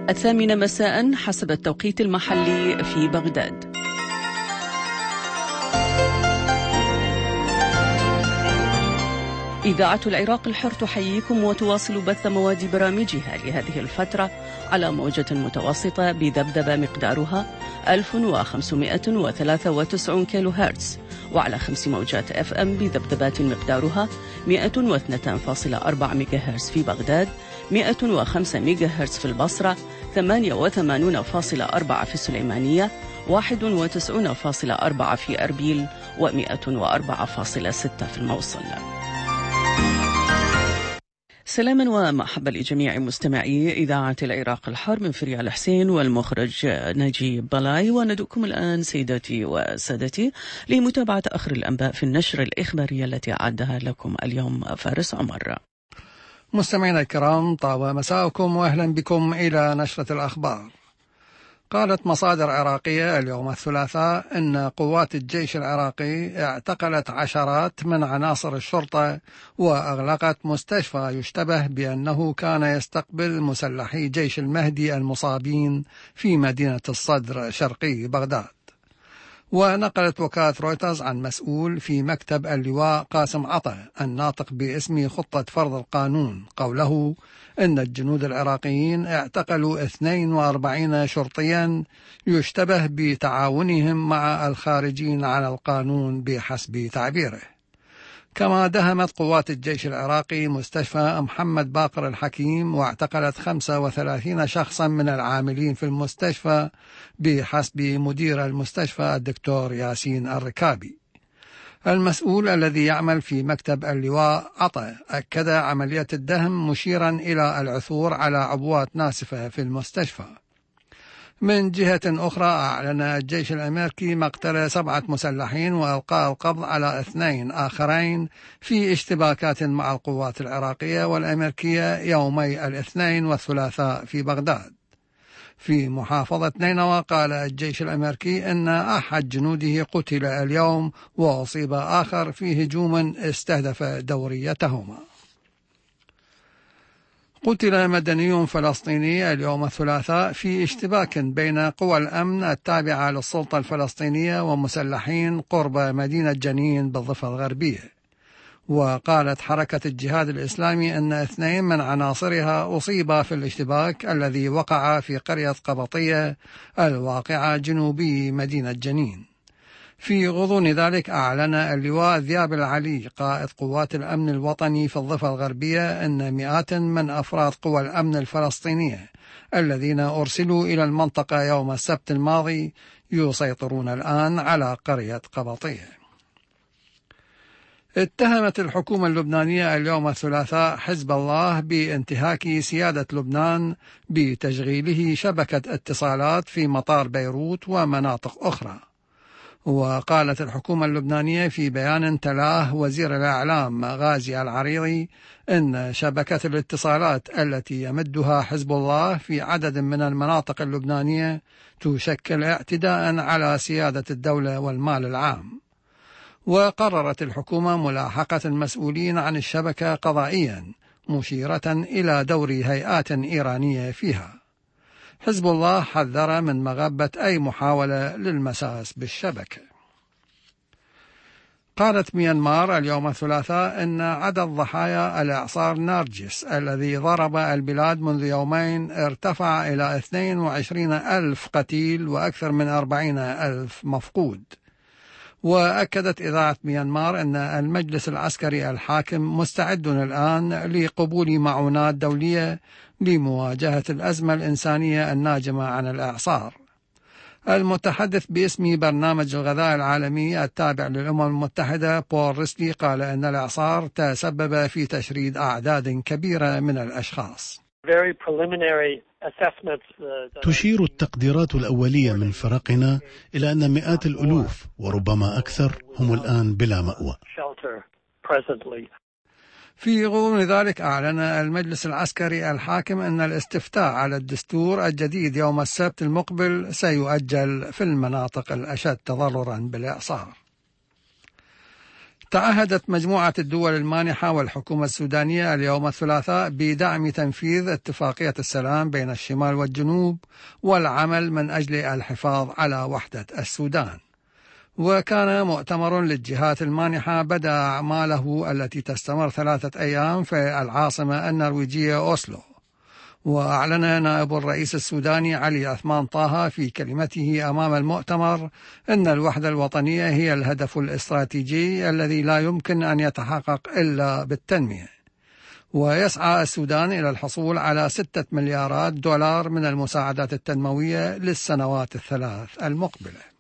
الثامنة مساء حسب التوقيت المحلي في بغداد. إذاعة العراق الحر تحييكم وتواصل بث مواد برامجها لهذه الفترة على موجة متوسطة بذبذبة مقدارها 1593 كيلو هرتز، وعلى 5 موجات FM بذبذبات مقدارها 102.4 ميجا هرتز في بغداد، 105 ميجا هرتز في البصرة، 88.4 في السليمانية، 91.4 في أربيل، و104.6 في الموصل. سلاما ومحبة لجميع مستمعي إذاعة العراق الحر من فريال الحسين والمخرج نجيب بلاي. وندعوكم الآن سيداتي وسادتي لمتابعة آخر الأنباء في النشر الإخبارية التي أعدها لكم اليوم فارس عمر. مستمعينا الكرام، طاب مساءكم وأهلا بكم إلى نشرة الأخبار. قالت مصادر عراقية اليوم الثلاثاء أن قوات الجيش العراقي اعتقلت عشرات من عناصر الشرطة وأغلقت مستشفى يشتبه بأنه كان يستقبل مسلحي جيش المهدي المصابين في مدينة الصدر شرقي بغداد. ونقلت وكالة رويترز عن مسؤول في مكتب اللواء قاسم عطا الناطق باسم خطة فرض القانون قوله إن الجنود العراقيين اعتقلوا 42 شرطيا يشتبه بتعاونهم مع الخارجين عن القانون بحسب تعبيره. كما دهمت قوات الجيش العراقي مستشفى محمد باقر الحكيم واعتقلت 35 شخصا من العاملين في المستشفى بحسب مدير المستشفى الدكتور ياسين الركابي. المسؤول الذي يعمل في مكتب اللواء عطا أكد عملية الدهم مشيرا إلى العثور على عبوات ناسفة في المستشفى. من جهة أخرى أعلن الجيش الأمريكي مقتل 7 مسلحين وإلقاء القبض على 2 آخرين في اشتباكات مع القوات العراقية والأمريكية يومي الاثنين والثلاثاء في بغداد. في محافظة نينوى قال الجيش الأمريكي أن أحد جنوده قتل اليوم وأصيب آخر في هجوم استهدف دوريتهما. قتل مدني فلسطيني اليوم الثلاثاء في اشتباك بين قوى الأمن التابعة للسلطة الفلسطينية ومسلحين قرب مدينة جنين بالضفة الغربية. وقالت حركة الجهاد الإسلامي أن 2 من عناصرها أصيبا في الاشتباك الذي وقع في قرية قبطية الواقعة جنوبي مدينة جنين. في غضون ذلك أعلن اللواء ذياب العلي قائد قوات الأمن الوطني في الضفة الغربية أن مئات من أفراد قوى الأمن الفلسطينية الذين أرسلوا إلى المنطقة يوم السبت الماضي يسيطرون الآن على قرية قبطية. اتهمت الحكومة اللبنانية اليوم الثلاثاء حزب الله بانتهاك سيادة لبنان بتشغيله شبكة اتصالات في مطار بيروت ومناطق أخرى. وقالت الحكومة اللبنانية في بيان تلاه وزير الإعلام غازي العريضي إن شبكة الاتصالات التي يمدها حزب الله في عدد من المناطق اللبنانية تشكل اعتداء على سيادة الدولة والمال العام. وقررت الحكومة ملاحقة المسؤولين عن الشبكة قضائيا مشيرة إلى دور هيئات إيرانية فيها. حزب الله حذر من مغبة أي محاولة للمساس بالشبكة. قالت ميانمار اليوم الثلاثاء أن عدد ضحايا الإعصار نارجس الذي ضرب البلاد منذ يومين ارتفع إلى 22,000 قتيل وأكثر من 40,000 مفقود. وأكدت إذاعة ميانمار أن المجلس العسكري الحاكم مستعد الآن لقبول معونات دولية لمواجهة الأزمة الإنسانية الناجمة عن الإعصار. المتحدث باسم برنامج الغذاء العالمي التابع للأمم المتحدة بول ريسلي قال أن الإعصار تسبب في تشريد أعداد كبيرة من الأشخاص. تشير التقديرات الأولية من فرقنا إلى أن مئات الألوف وربما أكثر هم الآن بلا مأوى. في غضون ذلك أعلن المجلس العسكري الحاكم أن الاستفتاء على الدستور الجديد يوم السبت المقبل سيؤجل في المناطق الأشد تضررا بالإعصار. تعهدت مجموعة الدول المانحة والحكومة السودانية اليوم الثلاثاء بدعم تنفيذ اتفاقية السلام بين الشمال والجنوب والعمل من أجل الحفاظ على وحدة السودان. وكان مؤتمر للجهات المانحة بدأ أعماله التي تستمر 3 أيام في العاصمة النرويجية أوسلو. وأعلن نائب الرئيس السوداني علي عثمان طه في كلمته أمام المؤتمر أن الوحدة الوطنية هي الهدف الاستراتيجي الذي لا يمكن أن يتحقق إلا بالتنمية. ويسعى السودان إلى الحصول على 6 مليارات دولار من المساعدات التنموية للسنوات ال3 المقبلة.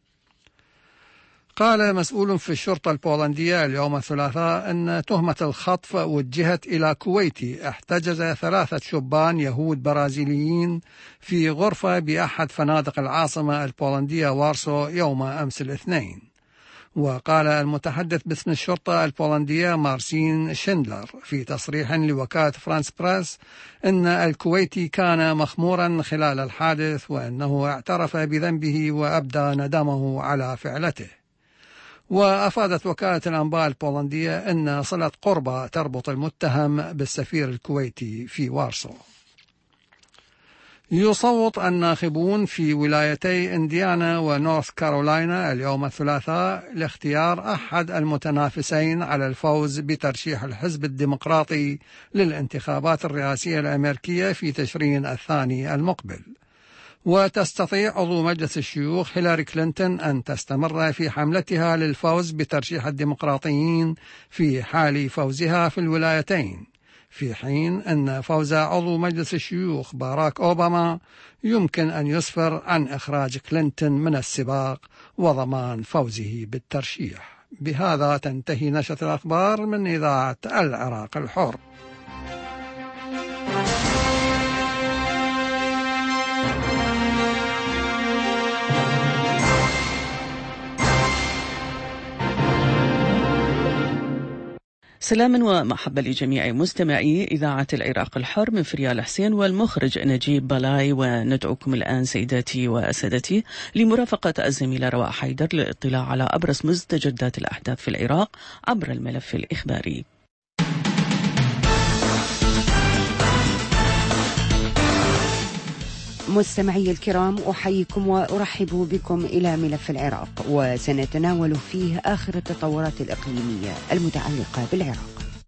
قال مسؤول في الشرطة البولندية اليوم الثلاثاء أن تهمة الخطف وجهت إلى كويتي احتجز 3 شبان يهود برازيليين في غرفة بأحد فنادق العاصمة البولندية وارسو يوم أمس الاثنين. وقال المتحدث باسم الشرطة البولندية مارسين شندلر في تصريح لوكالة فرانس بريس أن الكويتي كان مخمورا خلال الحادث وأنه اعترف بذنبه وأبدى ندمه على فعلته. وأفادت وكالة الأنباء البولندية أن صلة قربة تربط المتهم بالسفير الكويتي في وارسو. يصوت الناخبون في ولايتي إنديانا ونورث كارولاينا اليوم الثلاثاء لاختيار أحد المتنافسين على الفوز بترشيح الحزب الديمقراطي للانتخابات الرئاسية الأمريكية في تشرين الثاني المقبل. وتستطيع عضو مجلس الشيوخ هيلاري كلينتون أن تستمر في حملتها للفوز بترشيح الديمقراطيين في حال فوزها في الولايتين، في حين أن فوز عضو مجلس الشيوخ باراك أوباما يمكن أن يسفر عن إخراج كلينتون من السباق وضمان فوزه بالترشيح. بهذا تنتهي نشرة الأخبار من إذاعة العراق الحر. سلاما ومحبة لجميع مستمعي إذاعة العراق الحر من فريال حسين والمخرج نجيب بلاي. وندعوكم الآن سيداتي وسادتي لمرافقة الزميلة رواء حيدر للاطلاع على أبرز مستجدات الأحداث في العراق عبر الملف الإخباري. مستمعي الكرام، أحييكم وأرحب بكم إلى ملف العراق، وسنتناول فيه آخر التطورات الإقليمية المتعلقة بالعراق.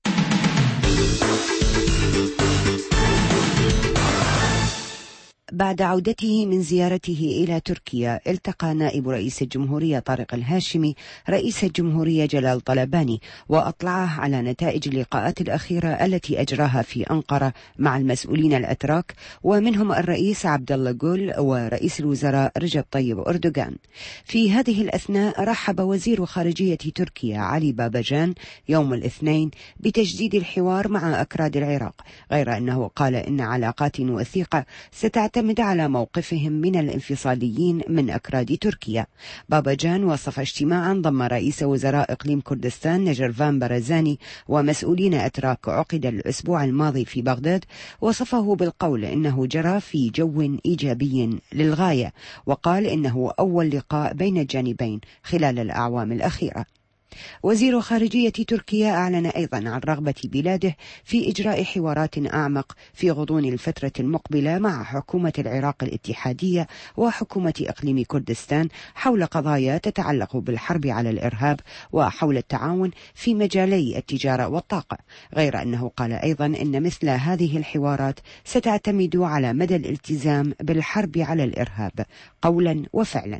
بعد عودته من زيارته إلى تركيا، التقى نائب رئيس الجمهورية طارق الهاشمي رئيس الجمهورية جلال طلباني، وأطلعه على نتائج اللقاءات الأخيرة التي أجراها في أنقرة مع المسؤولين الأتراك، ومنهم الرئيس عبد الله جول ورئيس الوزراء رجب طيب أردوغان. في هذه الأثناء رحب وزير خارجية تركيا علي باباجان يوم الاثنين بتجديد الحوار مع أكراد العراق، غير أنه قال إن علاقات وثيقة ستعتمد على موقفهم من الانفصاليين من أكراد تركيا. باباجان وصف اجتماعا ضم رئيس وزراء إقليم كردستان نجرفان بارزاني ومسؤولين أتراك عقد الأسبوع الماضي في بغداد، وصفه بالقول إنه جرى في جو إيجابي للغاية، وقال إنه أول لقاء بين الجانبين خلال الأعوام الأخيرة. وزير خارجية تركيا أعلن أيضا عن رغبة بلاده في إجراء حوارات أعمق في غضون الفترة المقبلة مع حكومة العراق الاتحادية وحكومة إقليم كردستان حول قضايا تتعلق بالحرب على الإرهاب وحول التعاون في مجالي التجارة والطاقة، غير أنه قال أيضا إن مثل هذه الحوارات ستعتمد على مدى الالتزام بالحرب على الإرهاب قولا وفعلا.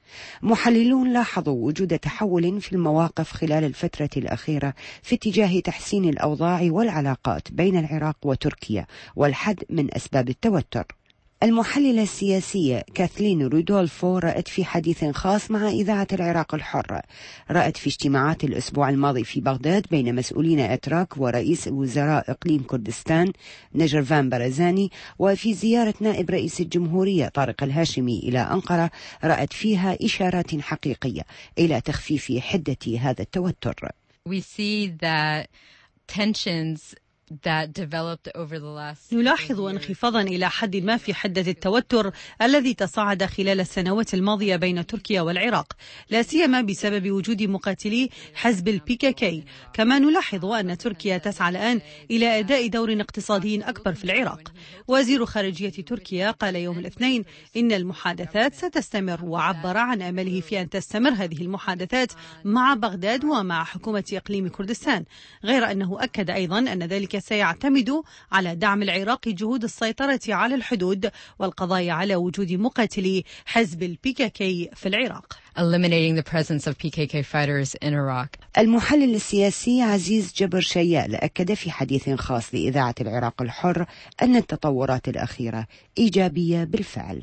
محللون لاحظوا وجود تحول في المواقف خلال الفترة الأخيرة في اتجاه تحسين الأوضاع والعلاقات بين العراق وتركيا والحد من أسباب التوتر. المحللة السياسية كاثلين رودولفو رأت في حديث خاص مع إذاعة العراق الحر، رأت في اجتماعات الأسبوع الماضي في بغداد بين مسؤولين أتراك ورئيس وزراء إقليم كردستان نجرفان بارزاني، وفي زيارة نائب رئيس الجمهورية طارق الهاشمي إلى أنقرة رأت فيها إشارات حقيقية إلى تخفيف حدة هذا التوتر. We see that tensions نلاحظ انخفاضا إلى حد ما في حدة التوتر الذي تصاعد خلال السنوات الماضية بين تركيا والعراق، لا سيما بسبب وجود مقاتلي حزب الPKK. كما نلاحظ أن تركيا تسعى الآن إلى أداء دور اقتصادي أكبر في العراق. وزير خارجية تركيا قال يوم الاثنين إن المحادثات ستستمر، وعبر عن أمله في أن تستمر هذه المحادثات مع بغداد ومع حكومة إقليم كردستان، غير أنه أكد أيضا أن ذلك سيعتمد على دعم العراق جهود السيطرة على الحدود والقضاء على وجود مقاتلي حزب الPKK في العراق. Eliminating the presence of PKK fighters in Iraq. المحلل السياسي عزيز جبر شيال أكد في حديث خاص لإذاعة العراق الحر أن التطورات الأخيرة إيجابية بالفعل.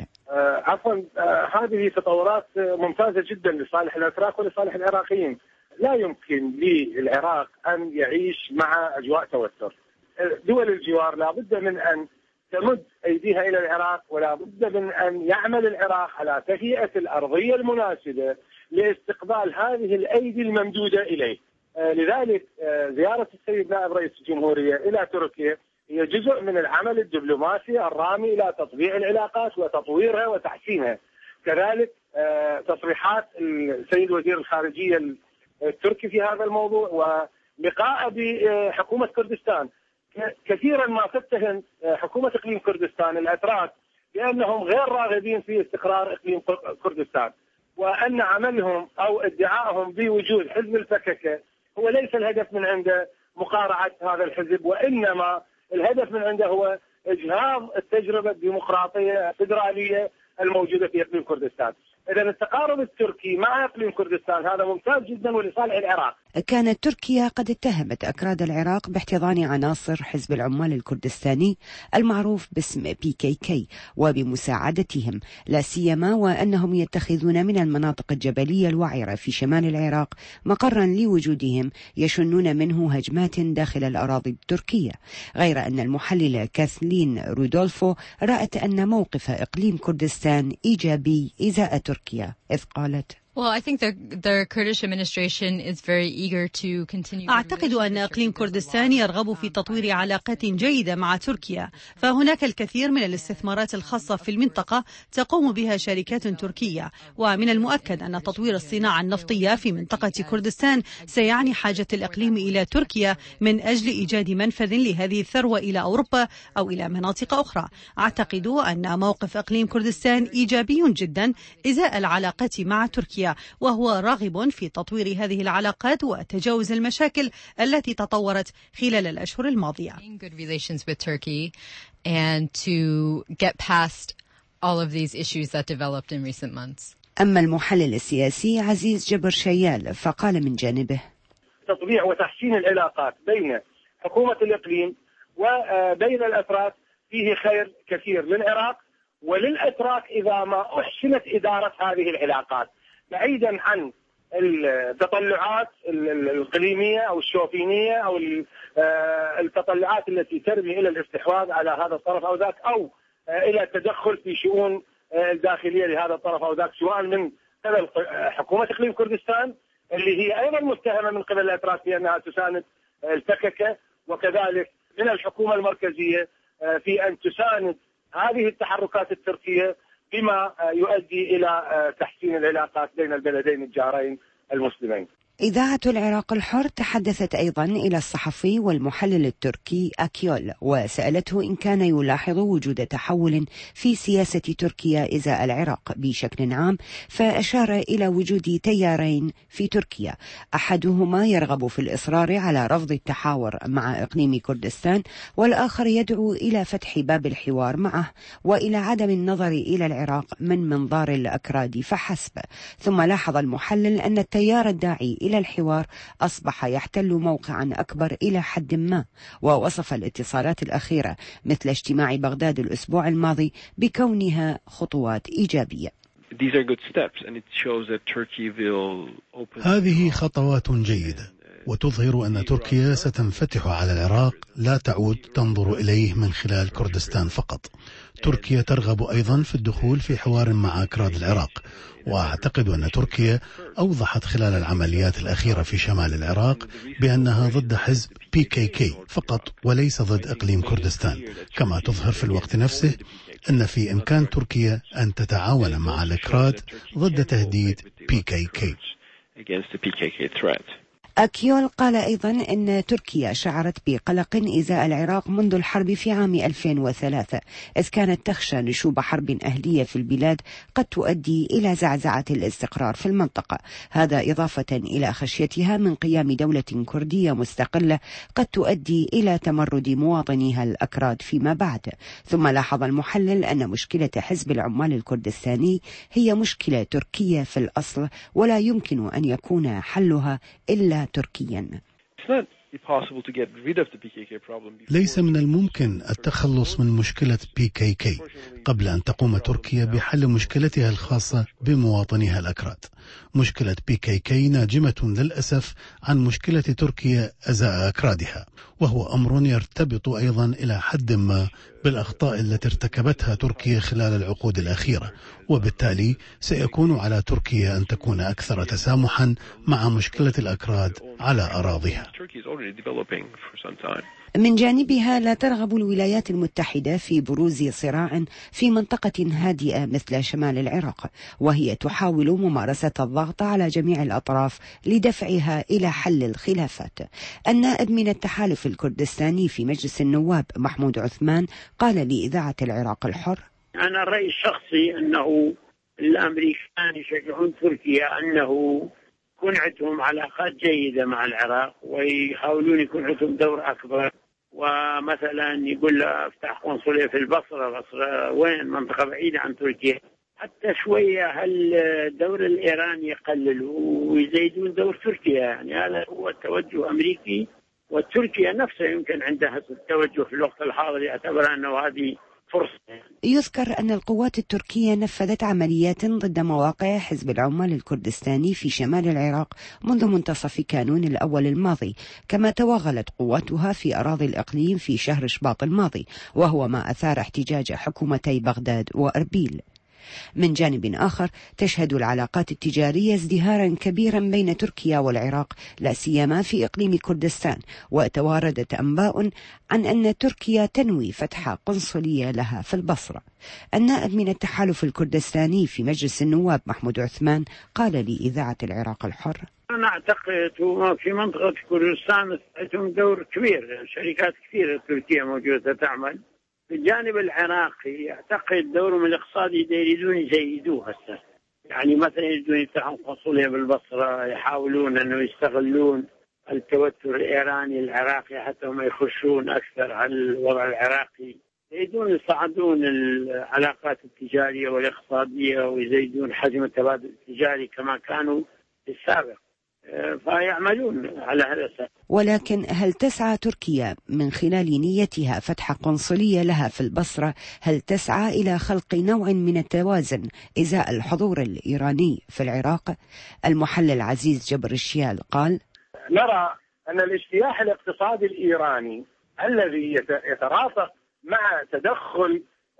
هذه تطورات ممتازة جدا لصالح الأتراك ولصالح العراقيين. لا يمكن للعراق أن يعيش مع أجواء توتر. دول الجوار لا بد من أن تمد أيديها إلى العراق، ولا بد من أن يعمل العراق على تهيئة الأرضية المناسبة لاستقبال هذه الأيدي الممدودة إليه. لذلك زيارة السيد نائب رئيس الجمهورية إلى تركيا هي جزء من العمل الدبلوماسي الرامي إلى تطبيع العلاقات وتطويرها وتحسينها. كذلك تصريحات السيد وزير الخارجية التركي في هذا الموضوع ولقاء بحكومة كردستان. كثيرا ما تتهم حكومة إقليم كردستان الأتراك بأنهم غير راغبين في استقرار إقليم كردستان، وأن عملهم أو ادعائهم بوجود حزب الPKK هو ليس الهدف من عنده مقارعة هذا الحزب، وإنما الهدف من عنده هو إجهاض التجربة الديمقراطية الفيدرالية الموجودة في إقليم كردستان. إذا التقارب التركي مع إقليم كردستان هذا ممتاز جدا ولصالح العراق. كانت تركيا قد اتهمت أكراد العراق باحتضان عناصر حزب العمال الكردستاني المعروف باسم PKK وبمساعدتهم، لا سيما وأنهم يتخذون من المناطق الجبلية الوعرة في شمال العراق مقرا لوجودهم يشنون منه هجمات داخل الأراضي التركية. غير أن المحللة كاثلين رودولفو رأت أن موقف إقليم كردستان إيجابي إزاء تركيا، إذ قالت: أعتقد أن إقليم كردستان يرغب في تطوير علاقات جيدة مع تركيا، فهناك الكثير من الاستثمارات الخاصة في المنطقة تقوم بها شركات تركية، ومن المؤكد أن تطوير الصناعة النفطية في منطقة كردستان سيعني حاجة الإقليم إلى تركيا من أجل إيجاد منفذ لهذه الثروة إلى أوروبا أو إلى مناطق أخرى. أعتقد أن موقف إقليم كردستان إيجابي جدا إزاء العلاقات مع تركيا، وهو راغب في تطوير هذه العلاقات وتجاوز المشاكل التي تطورت خلال الأشهر الماضية. أما المحلل السياسي عزيز جبر شيال فقال من جانبه: تطبيع وتحسين العلاقات بين حكومة الإقليم وبين الأتراك فيه خير كثير للعراق وللأتراك إذا ما أحسنت إدارة هذه العلاقات، بعيدا عن التطلعات الإقليمية أو الشوفينية أو التطلعات التي ترمي إلى الاستحواذ على هذا الطرف أو ذاك، أو إلى التدخل في شؤون الداخلية لهذا الطرف أو ذاك، سواء من قبل حكومة إقليم كردستان اللي هي أيضا متهمة من قبل الأتراك بأنها تساند الPKK، وكذلك من الحكومة المركزية في أن تساند هذه التحركات التركية بما يؤدي إلى تحسين العلاقات بين البلدين الجارين المسلمين. إذاعة العراق الحر تحدثت أيضا إلى الصحفي والمحلل التركي أكيول وسألته إن كان يلاحظ وجود تحول في سياسة تركيا إزاء العراق بشكل عام، فأشار إلى وجود تيارين في تركيا، أحدهما يرغب في الإصرار على رفض التحاور مع إقليم كردستان، والآخر يدعو إلى فتح باب الحوار معه وإلى عدم النظر إلى العراق من منظار الأكراد فحسب. ثم لاحظ المحلل أن التيار الداعي إلى الحوار أصبح يحتل موقعا أكبر إلى حد ما، ووصف الاتصالات الأخيرة مثل اجتماع بغداد الأسبوع الماضي بكونها خطوات إيجابية. هذه خطوات جيدة وتظهر أن تركيا ستنفتح على العراق، لا تعود تنظر إليه من خلال كردستان فقط. تركيا ترغب أيضا في الدخول في حوار مع أكراد العراق، وأعتقد أن تركيا أوضحت خلال العمليات الأخيرة في شمال العراق بأنها ضد حزب PKK فقط وليس ضد إقليم كردستان، كما تظهر في الوقت نفسه أن في إمكان تركيا أن تتعاون مع الأكراد ضد تهديد PKK. أكيول قال أيضا أن تركيا شعرت بقلق إزاء العراق منذ الحرب في عام 2003، إذ كانت تخشى نشوب حرب أهلية في البلاد قد تؤدي إلى زعزعة الاستقرار في المنطقة، هذا إضافة إلى خشيتها من قيام دولة كردية مستقلة قد تؤدي إلى تمرد مواطنيها الأكراد فيما بعد. ثم لاحظ المحلل أن مشكلة حزب العمال الكردستاني هي مشكلة تركية في الأصل، ولا يمكن أن يكون حلها إلا تركيا. ليس من الممكن التخلص من مشكلة PKK قبل أن تقوم تركيا بحل مشكلتها الخاصة بمواطنيها الأكراد. مشكلة PKK ناجمة للأسف عن مشكلة تركيا أزاء أكرادها، وهو أمر يرتبط أيضا إلى حد ما بالأخطاء التي ارتكبتها تركيا خلال العقود الأخيرة، وبالتالي سيكون على تركيا أن تكون أكثر تسامحا مع مشكلة الأكراد على أراضيها. من جانبها لا ترغب الولايات المتحدة في بروز صراع في منطقة هادئة مثل شمال العراق، وهي تحاول ممارسة الضغط على جميع الأطراف لدفعها إلى حل الخلافات. النائب من التحالف الكردستاني في مجلس النواب محمود عثمان قال لإذاعة العراق الحر: أنا الرأي الشخصي أنه الأمريكان يشجعون تركيا أنه يكون عندهم علاقات جيدة مع العراق، ويحاولون يكون عندهم دور أكبر، ومثلا يقول له افتح قنصلية في البصرة وين منطقة بعيدة عن تركيا، حتى شوية هل الدور الإيراني يقللوا ويزيدون دور تركيا. يعني هذا هو التوجه الأمريكي، وتركيا نفسها يمكن عندها التوجه في الوقت الحاضر، يعتبر أنه هذه فرصة. يذكر أن القوات التركية نفذت عمليات ضد مواقع حزب العمال الكردستاني في شمال العراق منذ منتصف كانون الأول الماضي، كما توغلت قواتها في أراضي الإقليم في شهر شباط الماضي، وهو ما أثار احتجاج حكومتي بغداد وأربيل. من جانب آخر تشهد العلاقات التجارية ازدهارا كبيرا بين تركيا والعراق، لا سيما في إقليم كردستان، وتواردت أنباء عن أن تركيا تنوي فتح قنصلية لها في البصرة. النائب من التحالف الكردستاني في مجلس النواب محمود عثمان قال لإذاعة العراق الحر: أنا أعتقد في منطقة كردستان لهم دور كبير، شركات كثيرة تركيا موجودة تعمل. في الجانب العراقي أعتقد دورهم الاقتصادي يريدون يزيدوه هسه، يعني مثلا يريدون يفتحون قنصلية بالبصرة، يحاولون أنه يستغلون التوتر الإيراني العراقي حتى هم يخشون أكثر على الوضع العراقي، يريدون يصعدون العلاقات التجارية والاقتصادية ويزيدون حجم التبادل التجاري كما كانوا في السابق، فيعملون على هذا الأساس. ولكن هل تسعى تركيا من خلال نيتها فتح قنصلية لها في البصرة، هل تسعى إلى خلق نوع من التوازن إزاء الحضور الإيراني في العراق؟ المحلل عزيز جبر الشيال قال: نرى أن الاجتياح الاقتصادي الإيراني الذي يترافق مع تدخل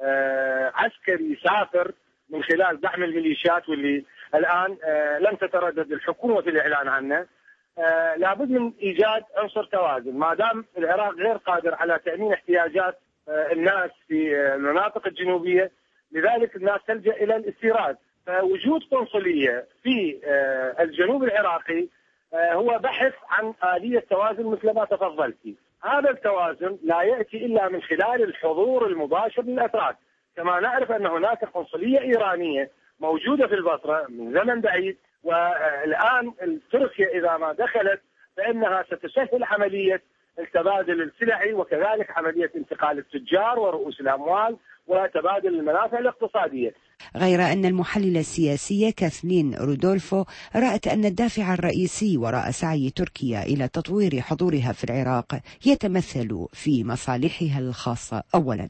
عسكري سافر من خلال دعم الميليشيات، واللي الآن لم تتردد الحكومة في الإعلان عنه، لابد من إيجاد عنصر توازن. ما دام العراق غير قادر على تأمين احتياجات الناس في المناطق الجنوبية، لذلك الناس تلجأ إلى الاستيراد. فوجود قنصلية في الجنوب العراقي هو بحث عن آلية توازن مثل ما تفضلت. هذا التوازن لا يأتي إلا من خلال الحضور المباشر للأتراك. كما نعرف أن هناك قنصلية إيرانية موجودة في البصرة من زمن بعيد، والآن تركيا إذا ما دخلت فإنها ستسهل عملية التبادل السلعي، وكذلك عملية انتقال التجار ورؤوس الأموال وتبادل المنافع الاقتصادية. غير أن المحللة السياسية كاثلين رودولفو رأت أن الدافع الرئيسي وراء سعي تركيا إلى تطوير حضورها في العراق يتمثل في مصالحها الخاصة أولا.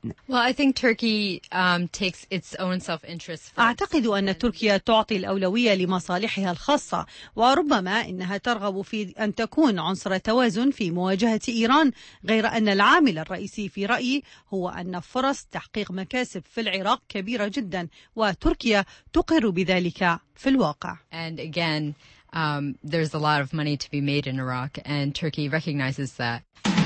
أعتقد أن تركيا تعطي الأولوية لمصالحها الخاصة، وربما إنها ترغب في أن تكون عنصر توازن في مواجهة إيران، غير أن العامل الرئيسي في رأيي هو أن فرص تحقيق مكاسب في العراق كبيرة جدا، وتركيا تقر بذلك في الواقع. And again, there's a lot of money to be made in Iraq, and Turkey recognizes that.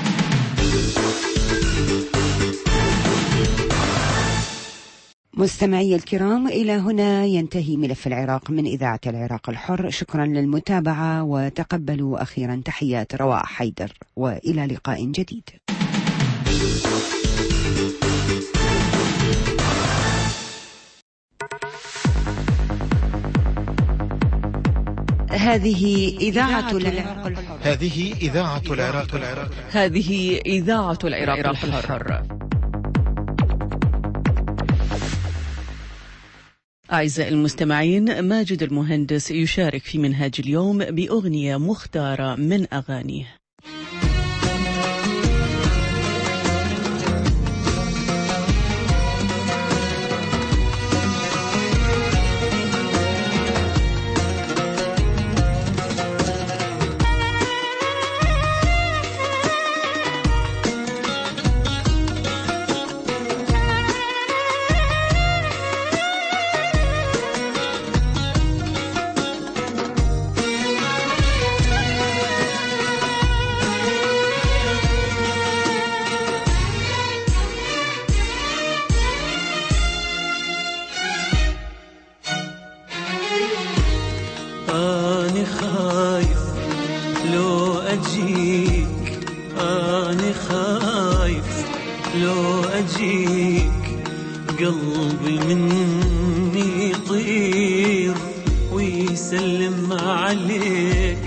مستمعي الكرام، إلى هنا ينتهي ملف العراق من إذاعة العراق الحر. شكرا للمتابعة، وتقبلوا أخيرا تحيات رواء حيدر، وإلى لقاء جديد. هذه إذاعة العراق الحر. هذه إذاعة العراق الحر. هذه إذاعة العراق الحر. أعزائي المستمعين، ماجد المهندس يشارك في منهاج اليوم بأغنية مختارة من أغانيه. قلبي مني يطير ويسلم عليك،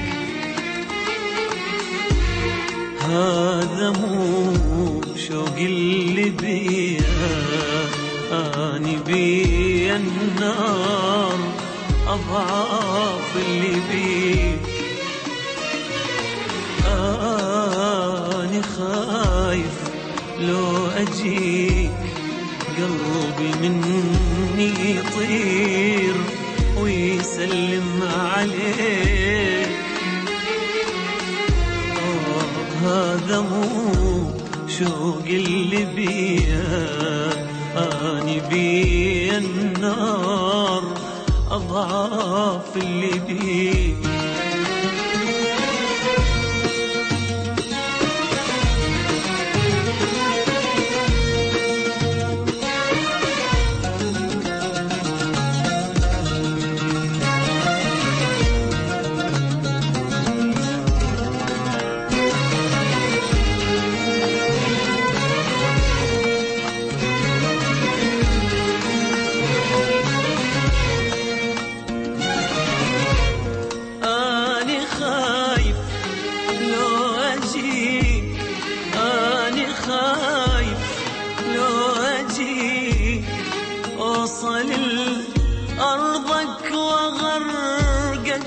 هذا مو شوق اللي بيا، أني بيا النار أضعاف اللي بيك. أني خايف لو أجيك قلبي مني يطير ويسلم عليك، هذا مو شوق اللي بيا، أني بيا النار أضعاف اللي بيك. أوصل لأرضك وأغرقك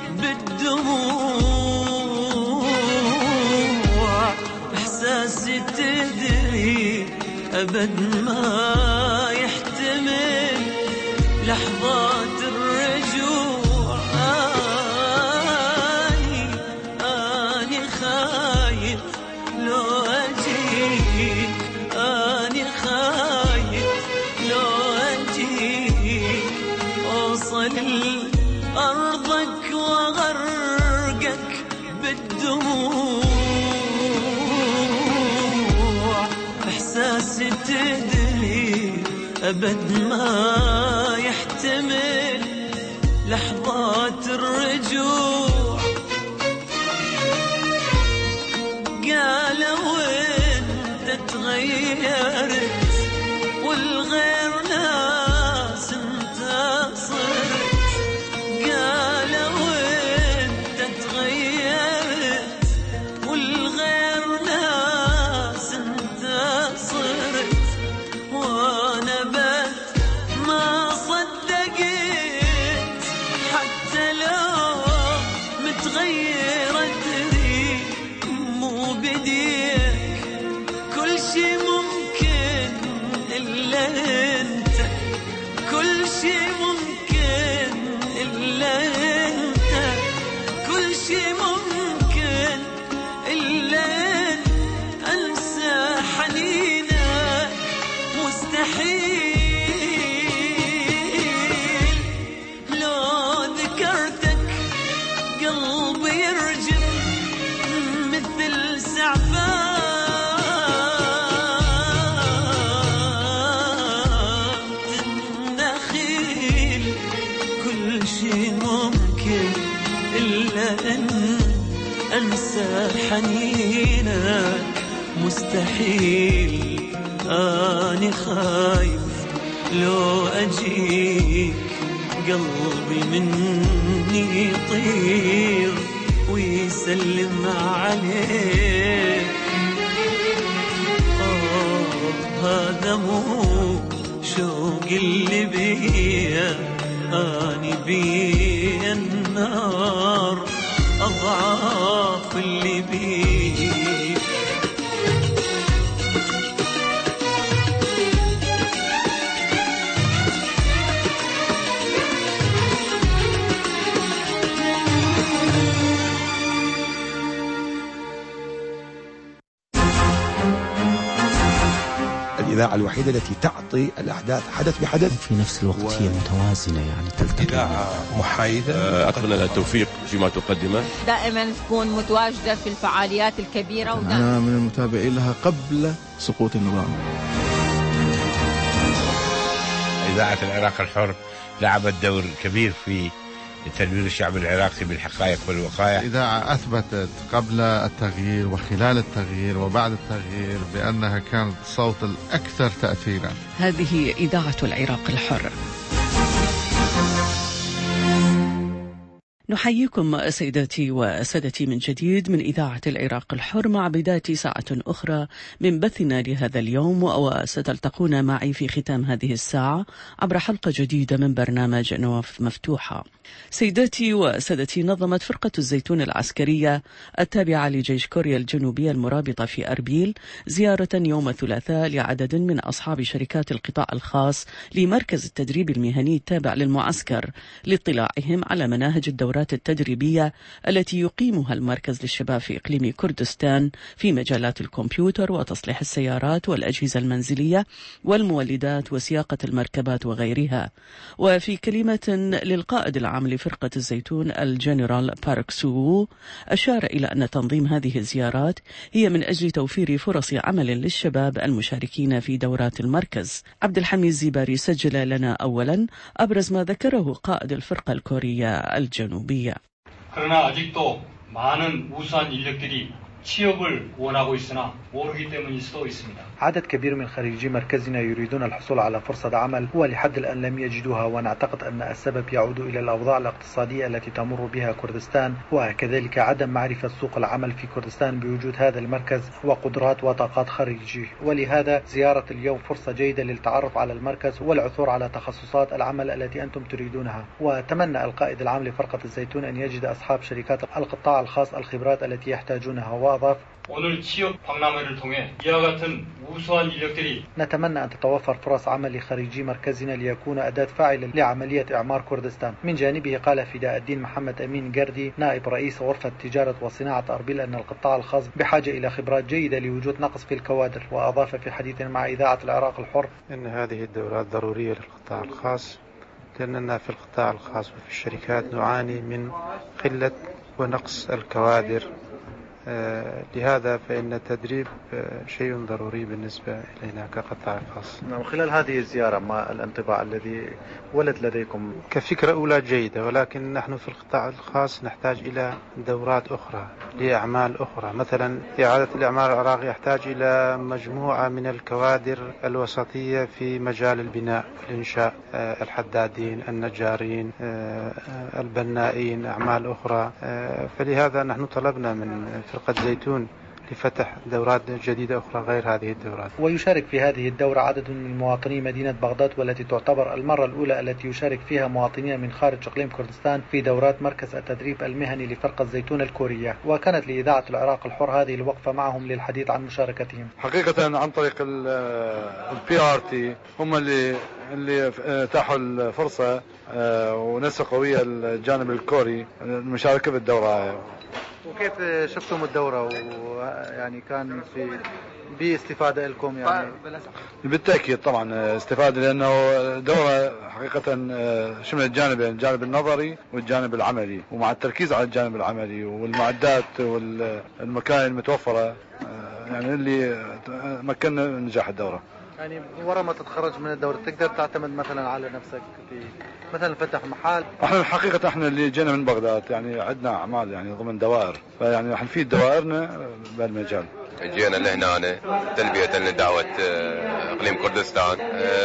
بالدموع، إحساسي تدري أبد ما يحتمل لحظات الرجوع. أني خايف لو أجيك، أني خايف لو أجيك، أوصل لأرضك وأغرقك بالدموع، إحساسي تدري أبد ما يحتمل لحظات الرجوع. قالوا انت تغيرت والغير ناس انت صرت، قالوا انت تغيرت والغير ناس انت صرت، وانا بس ما صدقت انت، كل شي ممكن إلا انت، كل شي ممكن إلا انت. أنسى حنينك مستحيل، لو ذكرتك قلبي يرجف مثل سعفان النخيل. كل شي ممكن إلا أن أنسى حنينك مستحيل. أني خايف لو أجيك قلبي مني يطير ويسلم عليك. هذا مو شوق اللي بيا، أني بيا النار أضعاف اللي بيا. الإذاعة الوحيدة التي تعطي الأحداث حدث بحدث، في نفس الوقت هي متوازنة، يعني إذاعة محايدة. أتمنى لها التوفيق فيما تقدمه، دائما تكون متواجدة في الفعاليات الكبيرة. أنا من المتابعين لها قبل سقوط النظام. إذاعة العراق الحر لعبت دور كبير في تنوير الشعب العراقي بالحقائق والوقائع. الإذاعة أثبتت قبل التغيير وخلال التغيير وبعد التغيير بأنها كانت الصوت الأكثر تأثيرا. هذه إذاعة العراق الحر. نحييكم سيداتي وسادتي من جديد من إذاعة العراق الحر مع بداية ساعة أخرى من بثنا لهذا اليوم، وستلتقون معي في ختام هذه الساعة عبر حلقة جديدة من برنامج نواف مفتوحة. سيداتي وسادتي، نظمت فرقة الزيتون العسكرية التابعة لجيش كوريا الجنوبية المرابطة في أربيل زيارة يوم الثلاثاء لعدد من أصحاب شركات القطاع الخاص لمركز التدريب المهني التابع للمعسكر لاطلاعهم على مناهج الدورات التدريبية التي يقيمها المركز للشباب في إقليم كردستان في مجالات الكمبيوتر وتصليح السيارات والأجهزة المنزلية والمولدات وسياقة المركبات وغيرها. وفي كلمة للقائد العام لفرقة الزيتون الجنرال بارك سو أشار إلى أن تنظيم هذه الزيارات هي من أجل توفير فرص عمل للشباب المشاركين في دورات المركز. عبد الحميد زيباري سجل لنا أولا أبرز ما ذكره قائد الفرقة الكورية الجنوبية. 그러나 아직도 많은 우수한 인력들이 취업을 원하고 있으나 모르기 때문일 수도 있습니다. عدد كبير من خريجي مركزنا يريدون الحصول على فرصة عمل ولحد الآن لم يجدوها، ونعتقد أن السبب يعود إلى الأوضاع الاقتصادية التي تمر بها كردستان، وكذلك عدم معرفة سوق العمل في كردستان بوجود هذا المركز وقدرات وطاقات خريجي. ولهذا زيارة اليوم فرصة جيدة للتعرف على المركز والعثور على تخصصات العمل التي أنتم تريدونها. وتمنى القائد العام لفرقة الزيتون أن يجد أصحاب شركات القطاع الخاص الخبرات التي يحتاجونها. وأضاف: 오늘 취업 박람회를 통해 이와 같은 우수한 인력들이 نتمنى أن تتوفر فرص عمل لخريجي مركزنا ليكون أداة فاعلة لعملية إعمار كردستان. من جانبه قال فداء الدين محمد أمين قردي نائب رئيس غرفة تجارة وصناعة أربيل أن القطاع الخاص بحاجة إلى خبرات جيدة لوجود نقص في الكوادر. وأضاف في حديث مع إذاعة العراق الحر: إن هذه الدورات ضرورية للقطاع الخاص، لأننا في القطاع الخاص وفي الشركات نعاني من قلة ونقص الكوادر. لهذا فإن التدريب شيء ضروري بالنسبة إلينا كقطاع خاص. خلال هذه الزيارة ما الانطباع الذي ولد لديكم؟ كفكرة أولى جيدة، ولكن نحن في القطاع الخاص نحتاج إلى دورات أخرى لأعمال أخرى. مثلا إعادة الإعمار العراقي يحتاج إلى مجموعة من الكوادر الوسطية في مجال البناء والإنشاء، الحدادين، النجارين، البنائين، أعمال أخرى. فلهذا نحن طلبنا من فرقة زيتون لفتح دورات جديدة أخرى غير هذه الدورات. ويشارك في هذه الدورة عدد من مواطني مدينة بغداد، والتي تعتبر المرة الأولى التي يشارك فيها مواطنين من خارج إقليم كردستان في دورات مركز التدريب المهني لفرقة زيتون الكورية. وكانت لإذاعة العراق الحر هذه الوقفة معهم للحديث عن مشاركتهم. حقيقة عن طريق PRT هم اللي اتاحوا الفرصة ونسقوا ويا الجانب الكوري المشاركة بالدورة. وكيف شفتم الدورة؟ ويعني كان في استفادة لكم يعني؟ بالتأكيد طبعا استفادة، لأنه دورة حقيقة شملت جانبين، الجانب النظري والجانب العملي، ومع التركيز على الجانب العملي والمعدات والمكان المتوفرة يعني اللي مكننا من نجاح الدورة. يعني ورا ما تتخرج من الدورة تقدر تعتمد مثلا على نفسك في مثلا فتح محل؟ احنا الحقيقة احنا اللي جينا من بغداد يعني عندنا اعمال يعني ضمن دوائر، فيعني راح نفيد دوائرنا بهالمجال. جينا لهنا تلبية لدعوة اقليم كردستان.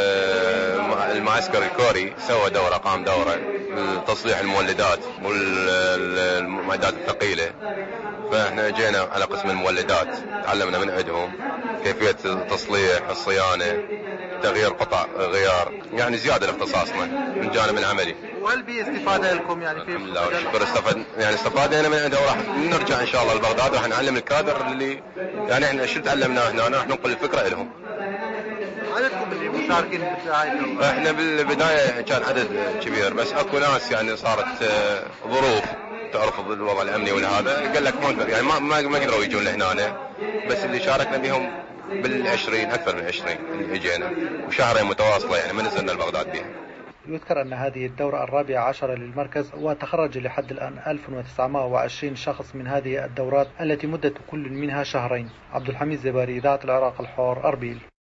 المعسكر الكوري سوى دورة، قام دورة لتصليح المولدات والمعدات الثقيلة، فاحنا جينا على قسم المولدات، تعلمنا من عندهم كيفية التصليح، الصيانة، تغيير قطع غيار، يعني زيادة لاختصاصنا من الجانب العملي. وهل بي استفادة لكم يعني في؟ لا شكر استفادنا من عنده، وراح نرجع ان شاء الله لبغداد، راح نعلم الكادر اللي يعني احنا شو تعلمناه هنا، راح ننقل الفكرة لهم. عددكم اللي مشاركين بالبداية؟ احنا بالبداية كان عدد كبير، بس اكو ناس يعني صارت ظروف تعرف الوضع الامني وهذا، قال لك ما نقدر يعني ما قدروا يجون لهنا، بس اللي شاركنا بهم بال20 اكثر من 20 اللي اجينا، وشهرين متواصله يعني ما نزلنا لبغداد بها. يذكر أن هذه الدورة 14 للمركز، وتخرج لحد الآن 1920 شخص من هذه الدورات التي مدة كل منها شهرين. عبد الحميد زباري، إذاعة العراق الحر، أربيل.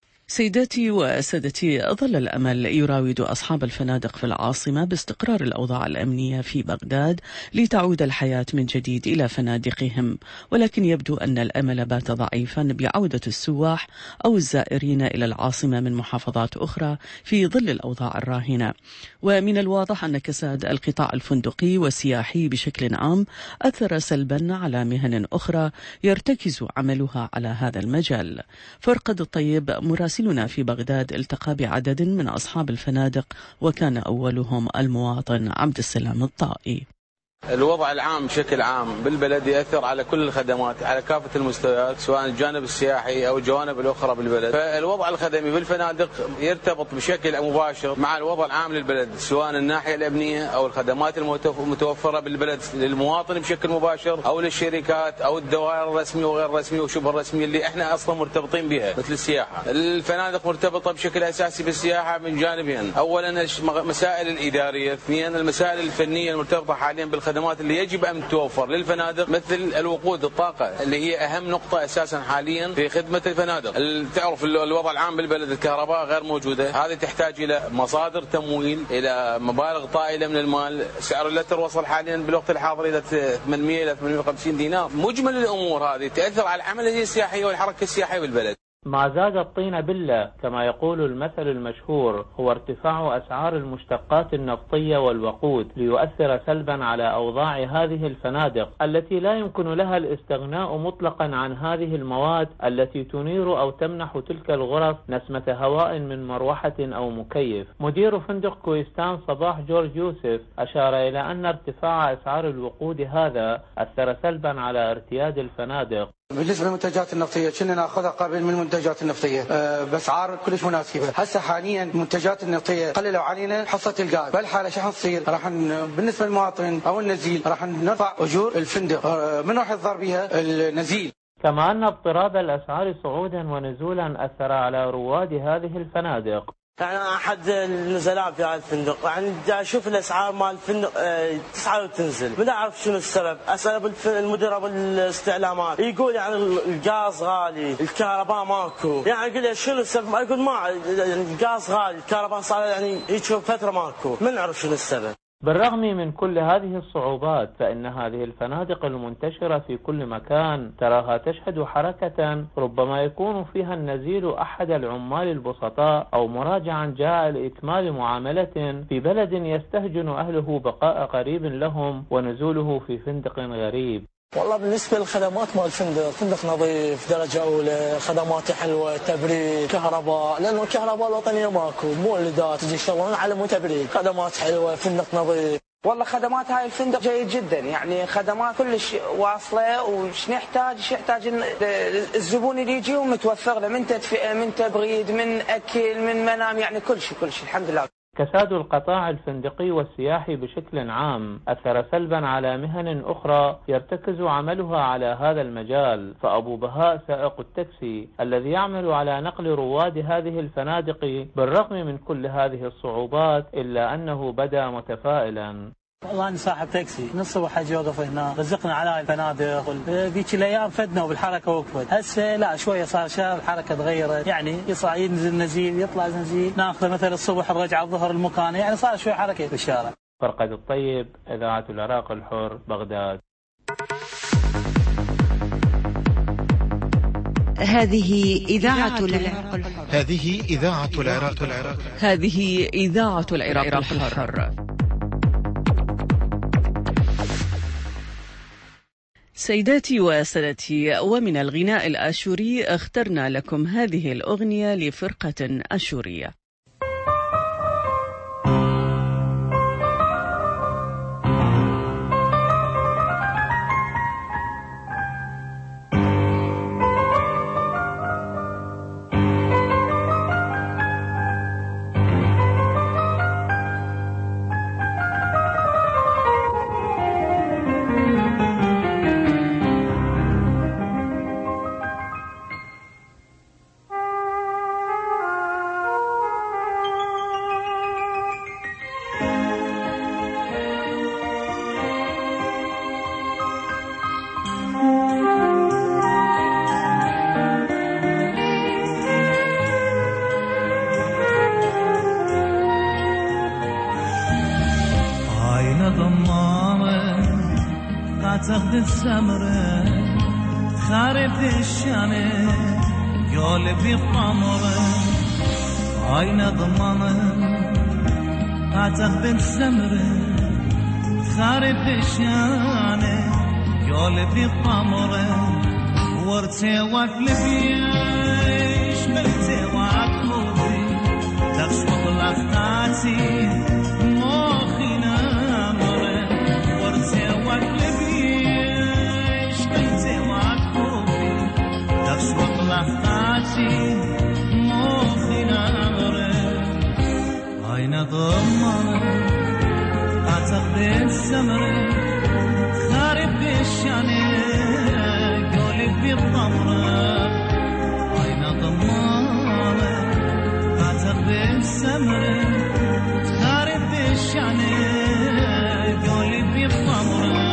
سيداتي وسادتي، ظل الأمل يراود أصحاب الفنادق في العاصمة باستقرار الأوضاع الأمنية في بغداد لتعود الحياة من جديد إلى فنادقهم، ولكن يبدو أن الأمل بات ضعيفا بعودة السواح أو الزائرين إلى العاصمة من محافظات أخرى في ظل الأوضاع الراهنة. ومن الواضح أن كساد القطاع الفندقي والسياحي بشكل عام أثر سلبا على مهن أخرى يرتكز عملها على هذا المجال. فرقد الطيب مراسلنا في بغداد التقى بعدد من أصحاب الفنادق، وكان أولهم المواطن عبد السلام الطائي. الوضع العام بشكل عام بالبلد يأثر على كل الخدمات على كافة المستويات، سواء الجانب السياحي أو الجوانب الأخرى بالبلد. فالوضع الخدمي بالفنادق يرتبط بشكل مباشر مع الوضع العام للبلد، سواء الناحية الأمنية أو الخدمات المتوفرة بالبلد للمواطن بشكل مباشر، أو للشركات أو الدوائر الرسمية وغير الرسمية وشبه الرسمية اللي احنا أصلا مرتبطين بها مثل السياحة. الفنادق مرتبطة بشكل أساسي بالسياحة من جانبين، أولا المسائل الإدارية، اثنين المسائل الفنية المرتبطة حاليا بالخدمات اللي يجب أن توفر للفنادق، مثل الوقود، الطاقة اللي هي أهم نقطة أساسا حاليا في خدمة الفنادق. تعرف الوضع العام بالبلد، الكهرباء غير موجودة، هذه تحتاج إلى مصادر تمويل، إلى مبالغ طائلة من المال. سعر اللتر وصل حاليا بالوقت الحاضر إلى 800 إلى 850 دينار. مجمل الأمور هذه تأثر على العملية السياحية والحركة السياحية بالبلد. ما زاد الطين بلة كما يقول المثل المشهور هو ارتفاع أسعار المشتقات النفطية والوقود، ليؤثر سلبا على أوضاع هذه الفنادق التي لا يمكن لها الاستغناء مطلقا عن هذه المواد التي تنير أو تمنح تلك الغرف نسمة هواء من مروحة أو مكيف. مدير فندق كويستان صباح جورج يوسف أشار إلى أن ارتفاع أسعار الوقود هذا أثر سلبا على ارتياد الفنادق. بالنسبه للمنتجات النفطيه كنا ناخذها قبل من المنتجات النفطيه باسعار كلش مناسبه. هسه حاليا المنتجات النفطيه قللوا علينا حصه الغاز، بالحاله شو حنصير؟ راح بالنسبه للمواطن او النزيل راح نرفع اجور الفندق. من راح يضر بها النزيل؟ كما ان اضطراب الاسعار صعودا ونزولا اثر على رواد هذه الفنادق. يعني احد النزلاء في هذا الفندق، يعني دا اشوف الاسعار مال الفندق تصعد وتنزل، ما اعرف شنو السبب. اسال المدير بالاستعلامات يقول يعني الغاز غالي، الكهرباء ماكو، يعني اقول له شنو السبب؟ يقول ما الغاز غالي، الكهرباء صار يعني هيك فتره ماكو، ما نعرف شنو السبب. بالرغم من كل هذه الصعوبات فإن هذه الفنادق المنتشرة في كل مكان تراها تشهد حركة ربما يكون فيها النزيل أحد العمال البسطاء أو مراجعا جاء لإكمال معاملة في بلد يستهجن أهله بقاء قريب لهم ونزوله في فندق غريب. والله بالنسبة للخدمات مال الفندق، فندق نظيف درجة أولى، خدماته حلوة، تبريد، كهرباء، لأنه الكهرباء الوطنية ماكو، مولدات تجي يشتغلون على مو تبريد، خدمات حلوة، فندق نظيف. والله خدمات هاي الفندق جيد جدا، يعني خدمات كلش واصلة، وش يحتاج الزبون اللي يجي ومتوفر له من تدفئة من تبريد من أكل من منام، يعني كل شيء الحمد لله. كساد القطاع الفندقي والسياحي بشكل عام أثر سلبا على مهن أخرى يرتكز عملها على هذا المجال، فأبو بهاء سائق التاكسي الذي يعمل على نقل رواد هذه الفنادق بالرغم من كل هذه الصعوبات إلا أنه بدا متفائلا. والله أنا صاحب تاكسي، من الصبح أجي أوقف هنا، رزقنا على الفنادق، ذيك الأيام فدنا وبالحركة وقفت، هسه لا شوية صار شهر الحركة تغيرت، يعني ينزل نزيل يطلع نزيل، ناخذ مثلا الصبح نرجع الظهر المكان، يعني صار شوية حركة في الشارع. فرقد الطيب، إذاعة العراق الحر، بغداد. هذه إذاعة العراق الحر. هذه إذاعة العراق الحر. هذه إذاعة العراق الحر. سيداتي وسادتي، ومن الغناء الآشوري اخترنا لكم هذه الأغنية لفرقة آشورية. تاخد السمرة خارب الشامة قلبي بقمرة عين ضمامة تاخد السمرة خارب الشامة قلبي بقمرة ورتي وقلبي شملتي وعقوبي تخشط لفتاتي مخي نامرة ورتي وقلبي تشوق لفتاتي مخي نغرة عين ضمانة أعتقد السمرة خارب بالشانة قلبي بضمرة عين ضمانة أعتقد السمرة خارب بالشانة قلبي بضمرة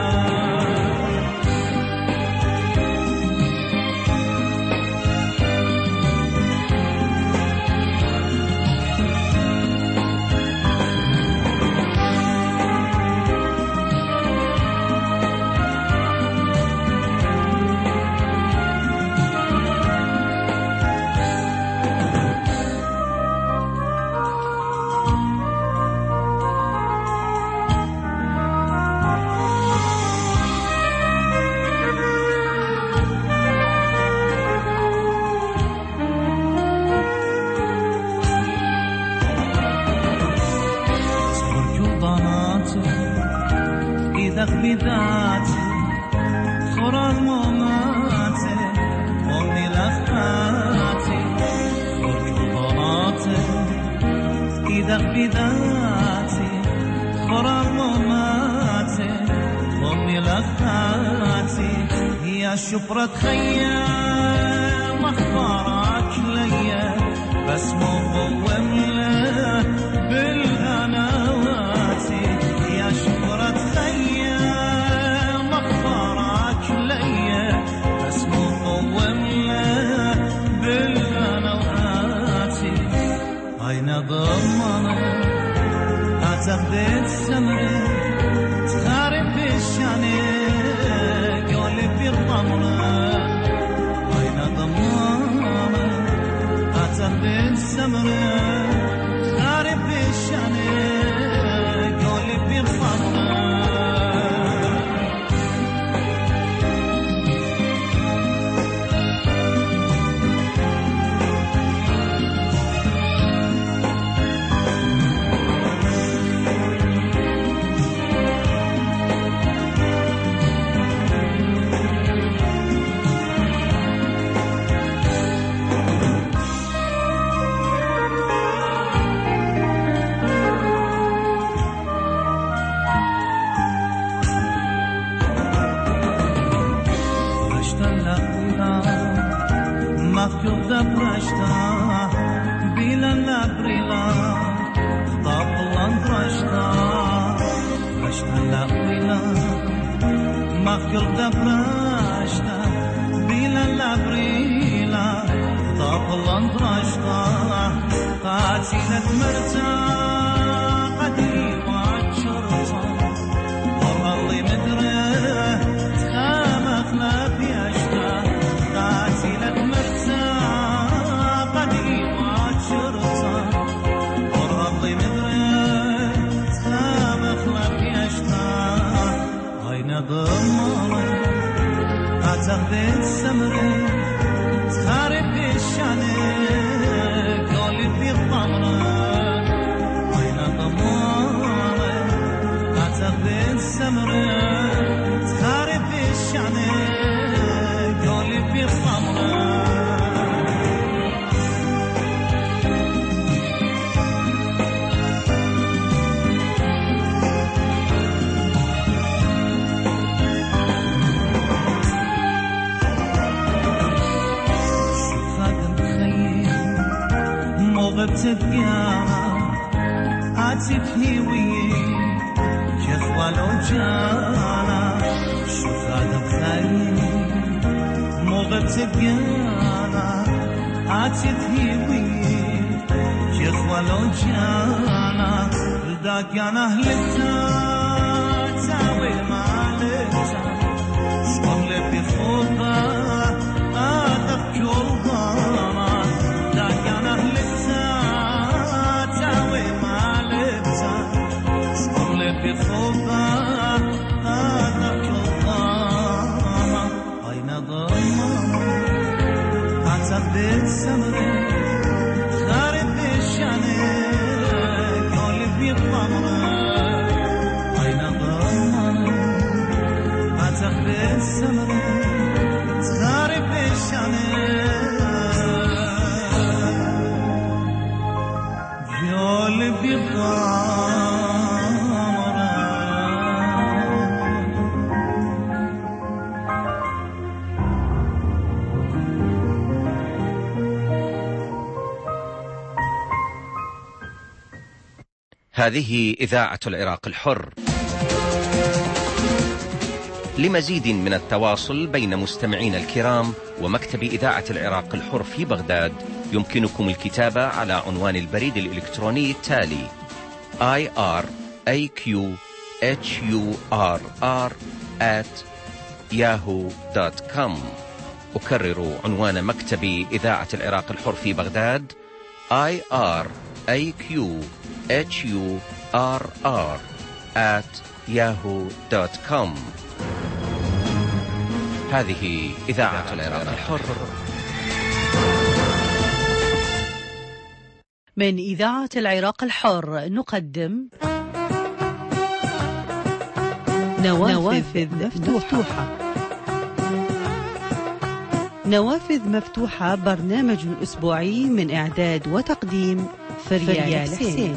بذاتي خرج مماتي أمي لفتاتي خرج بناتي إذا بذاتي خرج مماتي أمي لفتاتي هي شفرة خيام أخبارك ليا بس مو مله بالهنواتي هي شفرة خيام أخبارك ليا بس مو مله بالهنواتي عين ضمانة أعتقد السمرة تخارب بالشانة قلبي بضمرة عين ضمانة أعتقد السمرة تخارب بالشانة قلبي بضمرة بريلا طابلان رشتا رشتا لا بريلا مغفر دبرشتا بيلا لا بريلا طابلان رشتا قاتلت مرتا قديمة شرطا والله مدره تخامخ لا بيشتا قاتلت مرتا قديمة شرطا والله مدره تخامخ لا بيشتا عين ضمره أتغذي السمره تخارب بالشانه قولي بالضمره عين ضمره أتغذي السمره تخارب بالشانه قولي بالضمره بتبقى عاتب هيوي جخوة لو جانا شوف هذا بخير مو بتبقى عاتب هيوي جخوة لو جانا لداك انا هلتا تاوي مالتا شغل بفوضى اذب كربانا لداك انا هلتا بفوضى هذا كالظامة أين ضمامة أعتقد السمرة خارب بالشانة قولي بيضمامة أين ضمامة أعتقد السمرة خارب بالشانة قولي بيضمامة. هذه إذاعة العراق الحر. لمزيد من التواصل بين مستمعين الكرام ومكتب إذاعة العراق الحر في بغداد يمكنكم الكتابة على عنوان البريد الإلكتروني التالي iraqhurr@yahoo.com. أكرر عنوان مكتب إذاعة العراق الحر في بغداد iraqhurr@yahoo.com. هذه إذاعة العراق الحر. من إذاعة العراق الحر نقدم نوافذ مفتوحة. نوافذ مفتوحة برنامج أسبوعي من إعداد وتقديم فريال حسين.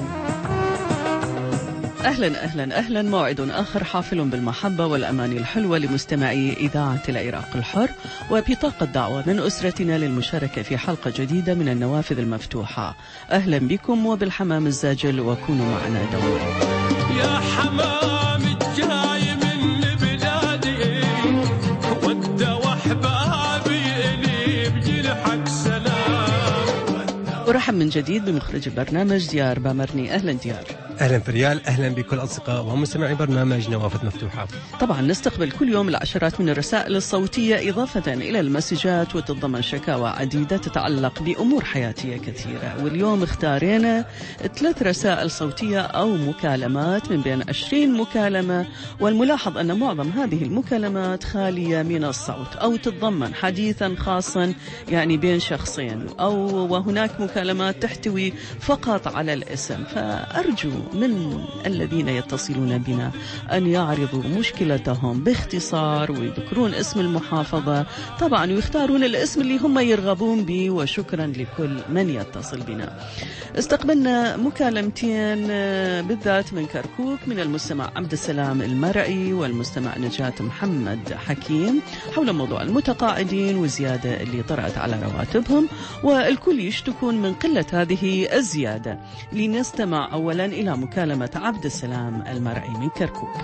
أهلا موعد آخر حافل بالمحبة والأمان الحلوة لمستمعي إذاعة العراق الحر وبطاقة دعوة من أسرتنا للمشاركة في حلقة جديدة من النوافذ المفتوحة. أهلا بكم وبالحمام الزاجل وكونوا معنا دوما. يا حمام الجاي من بلادي ود وأحبابي إلي بجرحك سلام. أرحب من جديد بمخرج البرنامج ديار بامرني. أهلا ديار. أهلا فريال، أهلا بكل أصدقاء ومستمعي برنامج نوافذ مفتوحة. طبعا نستقبل كل يوم العشرات من الرسائل الصوتية إضافة إلى المسجات، وتتضمن شكاوى عديدة تتعلق بأمور حياتية كثيرة. واليوم اختارينا 3 رسائل صوتية أو مكالمات من بين 20 مكالمة، والملاحظ أن معظم هذه المكالمات خالية من الصوت أو تتضمن حديثا خاصا يعني بين شخصين، وهناك مكالمات تحتوي فقط على الاسم. فأرجو من الذين يتصلون بنا أن يعرضوا مشكلتهم باختصار ويذكرون اسم المحافظة طبعا ويختارون الاسم اللي هم يرغبون به. وشكرا لكل من يتصل بنا. استقبلنا مكالمتين بالذات من كركوك من المستمع عبد السلام المرعي والمستمع نجاة محمد حكيم حول موضوع المتقاعدين والزيادة اللي طرأت على رواتبهم، والكل يشتكون من قلة هذه الزيادة. لنستمع أولا إلى مكالمة عبد السلام المرعي من كركوك.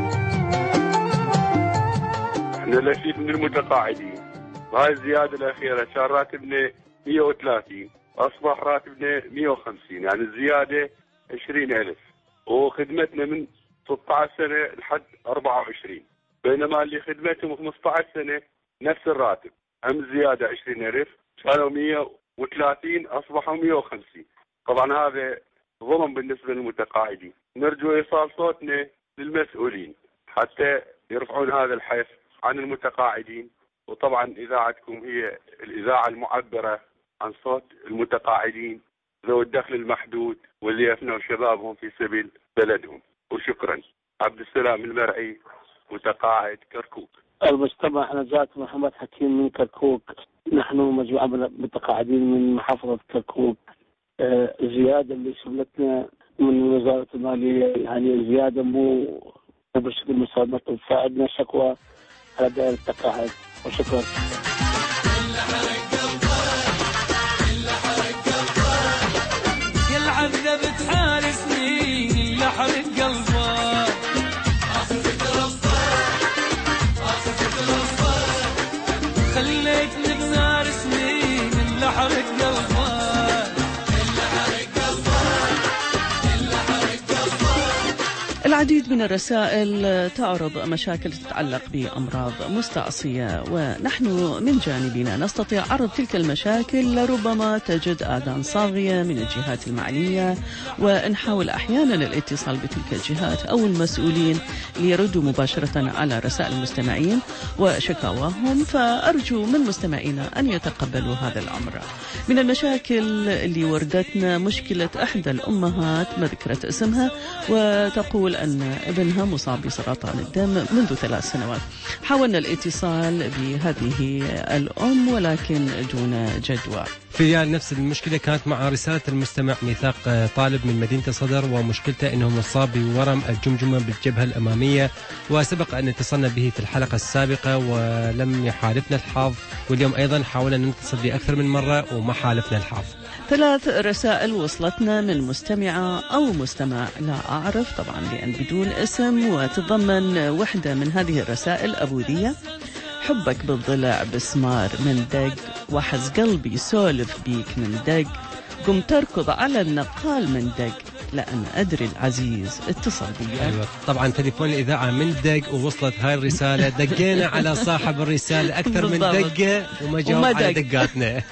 احنا نشيد من المتقاعدين، وهاي الزيادة الأخيرة كان راتبنا 130 أصبح راتبنا 150، يعني الزيادة 20,000، وخدمتنا من 16 سنة لحد 24، بينما اللي خدمتهم 15 سنة نفس الراتب، هم زيادة 20,000، كانوا 130 أصبحوا 150. طبعا هذا ظلم بالنسبة للمتقاعدين. نرجو إيصال صوتنا للمسؤولين حتى يرفعون هذا الحيف عن المتقاعدين. وطبعا إذاعتكم هي الإذاعة المعبرة عن صوت المتقاعدين ذو الدخل المحدود واللي يفنوا شبابهم في سبيل بلدهم. وشكرا. عبد السلام المرعي، متقاعد كركوك. المجتمع نجاة محمد حكيم من كركوك. نحن مجموعة من المتقاعدين من محافظة كركوك. الزيادة اللي شملتنا من وزارة المالية يعني زيادة مو بشكل مساعدة، فعندنا شكوى على دائرة التقاعد. وشكرا. يلا عذبت حارسني اللي حرق قلبه، خليتني بنار سنين اللي حرق قلبه. العديد من الرسائل تعرض مشاكل تتعلق بأمراض مستعصية، ونحن من جانبنا نستطيع عرض تلك المشاكل. لربما تجد آذان صاغية من الجهات المعنية، ونحاول أحيانا الاتصال بتلك الجهات أو المسؤولين ليردوا مباشرة على رسائل المستمعين وشكاواهم. فأرجو من مستمعينا أن يتقبلوا هذا الأمر. من المشاكل اللي وردتنا مشكلة إحدى الأمهات ما ذكرت اسمها، وتقول أن ابنها مصاب بسرطان الدم منذ 3 سنوات. حاولنا الاتصال بهذه الأم ولكن دون جدوى. في نفس المشكلة كانت مع رسالة المستمع ميثاق، طالب من مدينة الصدر، ومشكلته أنه مصاب بورم الجمجمة بالجبهة الأمامية، وسبق أن اتصلنا به في الحلقة السابقة ولم يحالفنا الحظ، واليوم أيضا حاولنا أن نتصل به أكثر من مرة وما حالفنا الحظ. 3 رسائل وصلتنا من مستمعة أو مستمع لا أعرف طبعا لأن بدون اسم، وتضمن وحدة من هذه الرسائل أبوذية: حبك بالضلع بسمار من دق، وحز قلبي سولف بيك من دق، قم تركض على النقال من دق، لأن أدري العزيز اتصل بي. أيوة. طبعا تليفون الإذاعة من دق ووصلت هاي الرسالة، دقينا على صاحب الرسالة أكثر من دقة وما جاوب على دقاتنا.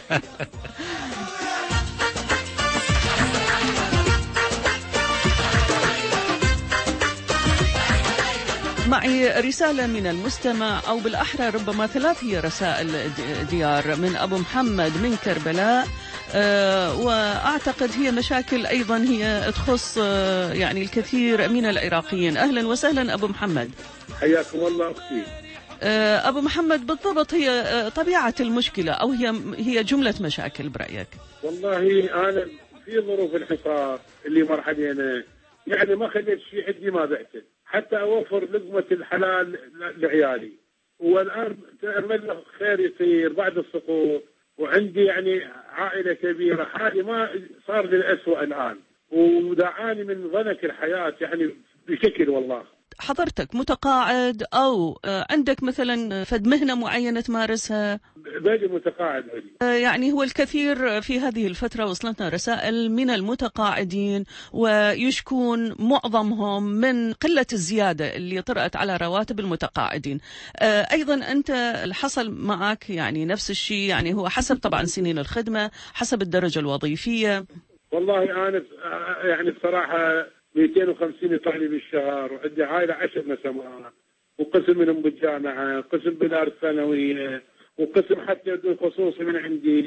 معي رسالة من المستمع، أو بالأحرى ربما 3 هي رسائل ديار، من أبو محمد من كربلاء. وأعتقد هي مشاكل أيضا هي تخص يعني الكثير من العراقيين. أهلا وسهلا أبو محمد. حياكم الله أختي. أبو محمد، بالضبط هي طبيعة المشكلة أو هي جملة مشاكل برأيك؟ والله أنا في ظروف الحصار اللي مر علينا يعني ما خليت شيء عندي ما بعته حتى أوفر لقمة الحلال لعيالي، والآن تأمل خير يصير بعد السقوط، وعندي يعني عائلة كبيرة. حالي ما صار للأسوأ الآن، ودعاني من ضنك الحياة يعني بشكل والله. حضرتك متقاعد أو عندك مثلا فد مهنة معينة تمارسها؟ بالي متقاعد علي. يعني هو الكثير في هذه الفترة وصلتنا رسائل من المتقاعدين ويشكون معظمهم من قلة الزيادة اللي طرأت على رواتب المتقاعدين. أيضا أنت حصل معك يعني نفس الشيء؟ يعني هو حسب طبعا سنين الخدمة، حسب الدرجة الوظيفية. والله أنا يعني بصراحة 250 يطلعني بالشهر، وعندي عائلة 10 نسمات، وقسم منهم بالجامعة، قسم بالدار الثانوية، وقسم حتى خصوصي من عندي،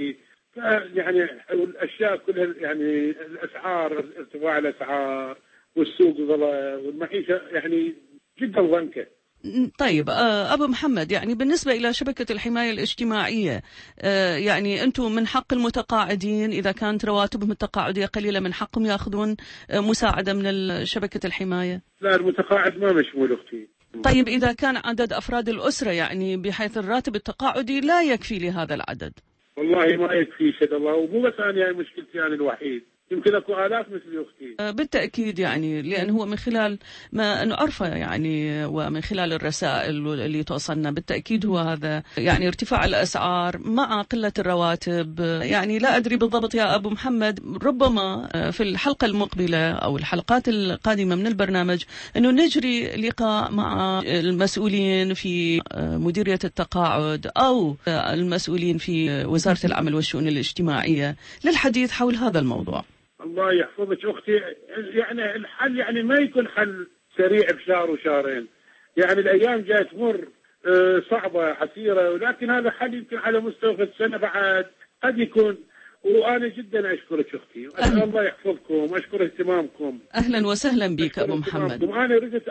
يعني الاشياء كلها، يعني الاسعار، ارتفاع الاسعار والسوق والمعيشه يعني جدا ضنكه. طيب أبو محمد، يعني بالنسبة إلى شبكة الحماية الاجتماعية، يعني أنتم من حق المتقاعدين إذا كانت رواتبهم التقاعدية قليلة من حقهم يأخذون مساعدة من شبكة الحماية؟ لا، المتقاعد ما مشمول أختي. طيب إذا كان عدد أفراد الأسرة يعني بحيث الراتب التقاعدي لا يكفي لهذا العدد؟ والله ما يكفي شد الله، ومو بس أنا مشكلتي أنا الوحيد، يمكن اكو آلاف مثل اختي. بالتأكيد، يعني لأن هو من خلال ما نعرفه يعني ومن خلال الرسائل اللي توصلنا بالتأكيد هو هذا، يعني ارتفاع الأسعار مع قلة الرواتب. يعني لا أدري بالضبط يا أبو محمد، ربما في الحلقة المقبلة أو الحلقات القادمة من البرنامج أنه نجري لقاء مع المسؤولين في مديرية التقاعد أو المسؤولين في وزارة العمل والشؤون الاجتماعية للحديث حول هذا الموضوع. الله يحفظك أختي، يعني الحل يعني ما يكون حل سريع بشهر وشهرين، يعني الأيام جاية تمر صعبة عسيرة، ولكن هذا حل يمكن على مستوى السنة بعد قد يكون. وأنا جدا أشكرك أختي، الله يحفظكم وأشكر اهتمامكم. أهلا وسهلا بك أبو محمد. وأنا ردت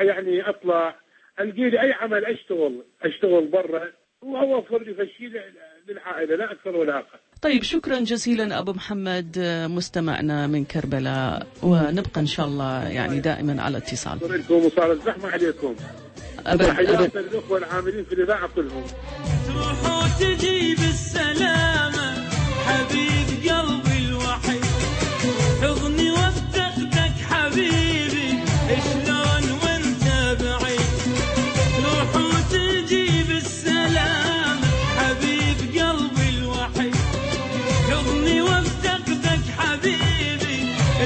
أطلع ألقي لي أي عمل أشتغل برا وأوفر لي فشي للعائلة، لا أكثر ولا أقل. طيب شكرا جزيلا أبو محمد مستمعنا من كربلاء، ونبقى إن شاء الله يعني دائما على اتصال. شكرا لكم وصار الزحمة عليكم. تحياتي للأخوة العاملين في الإذاعة كلهم. تروح وتجي بالسلامة حبيب قلبي الوحيد، حضني وافتقدك حبيبي شلون وانت بعيد. تروح وتجي بالسلامة حبيب قلبي الوحيد، حضني وافتقدك حبيبي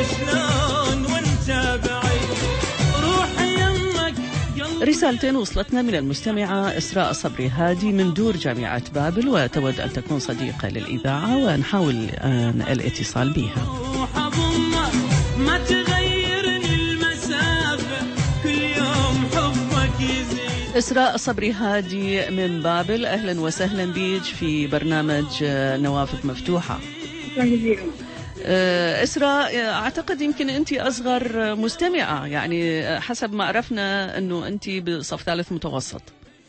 شلون وانت بعيد. روح يمك. رسالتين وصلتنا من المستمعة إسراء صبري هادي من دور جامعة بابل، وتود أن تكون صديقة للإذاعة ونحاول الاتصال بها. ما تغيرني المسافة كل يوم حبك يزيد. إسراء صبري هادي من بابل، أهلا وسهلا بيج في برنامج نوافذ مفتوحة. إسراء، أعتقد يمكن أنت أصغر مستمعة، يعني حسب ما عرفنا أنه أنت بصف ثالث متوسط.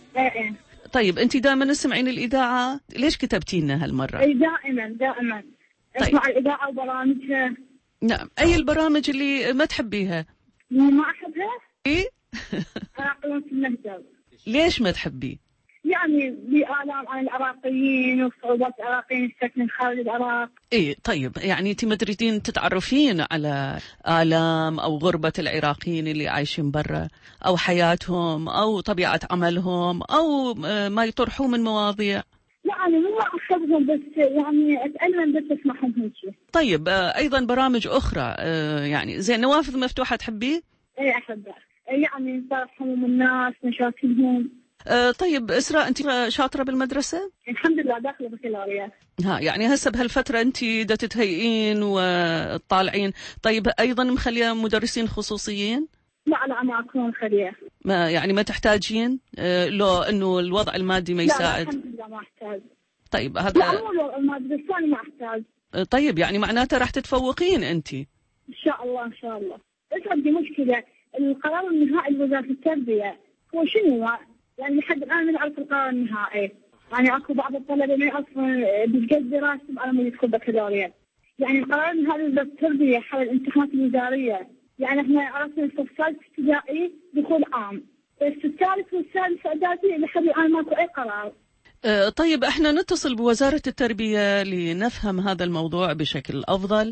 طيب أنت دائما تسمعين الإذاعة، ليش كتبتي لنا هالمرة؟ دائما أسمع الإذاعة وبرامجها. نعم، أي البرامج اللي ما تحبيها؟ ما أحبها؟ إيه؟ عراقيون في النهضة. ليش ما تحبي؟ يعني بآلام عن العراقيين وصعوبات العراقيين الساكنين خارج العراق. إيه طيب، يعني أنت ما تريدين تتعرفين على آلام أو غربة العراقيين اللي عايشين برا، أو حياتهم أو طبيعة عملهم أو ما يطرحوا من مواضيع؟ يعني مو أحبهم، بس يعني أتألم بس أسمعهم هيك. طيب أيضا برامج أخرى يعني زي نوافذ مفتوحة تحبيه؟ إيه أحبها، يعني صارحهم الناس مشاكلهم. طيب إسراء، أنت شاطرة بالمدرسة؟ الحمد لله داخلة بكالوريا. يعني هسه بهالفترة أنت دا تتهيئين وطالعين. طيب أيضا مخلية مدرسين خصوصيين؟ لا ما أكون مخلية. ما تحتاجين لو أنه الوضع المادي ما يساعد؟ لا الحمد لله ما أحتاج. طيب هذا لا مو الوضع المادي، بس أنا ما أحتاج. طيب يعني معناته راح تتفوقين أنت إن شاء الله. إن شاء الله. بس عندي مشكلة، القرار النهائي لوزارة التربية هو شنو؟ يعني لحد الآن ما نعرف القرار النهائي. يعني أكو بعض الطلبة ما يعرفون بجد دراسهم على ما يدخل بكالوريا. يعني القرار النهائي لوزارة التربية حول الامتحانات الوزارية، يعني احنا عرفنا الصف الثالث ابتدائي دخول عام، بس الثالث والسادس إعدادي لحد الآن ماكو أي قرار. طيب احنا نتصل بوزارة التربية لنفهم هذا الموضوع بشكل أفضل،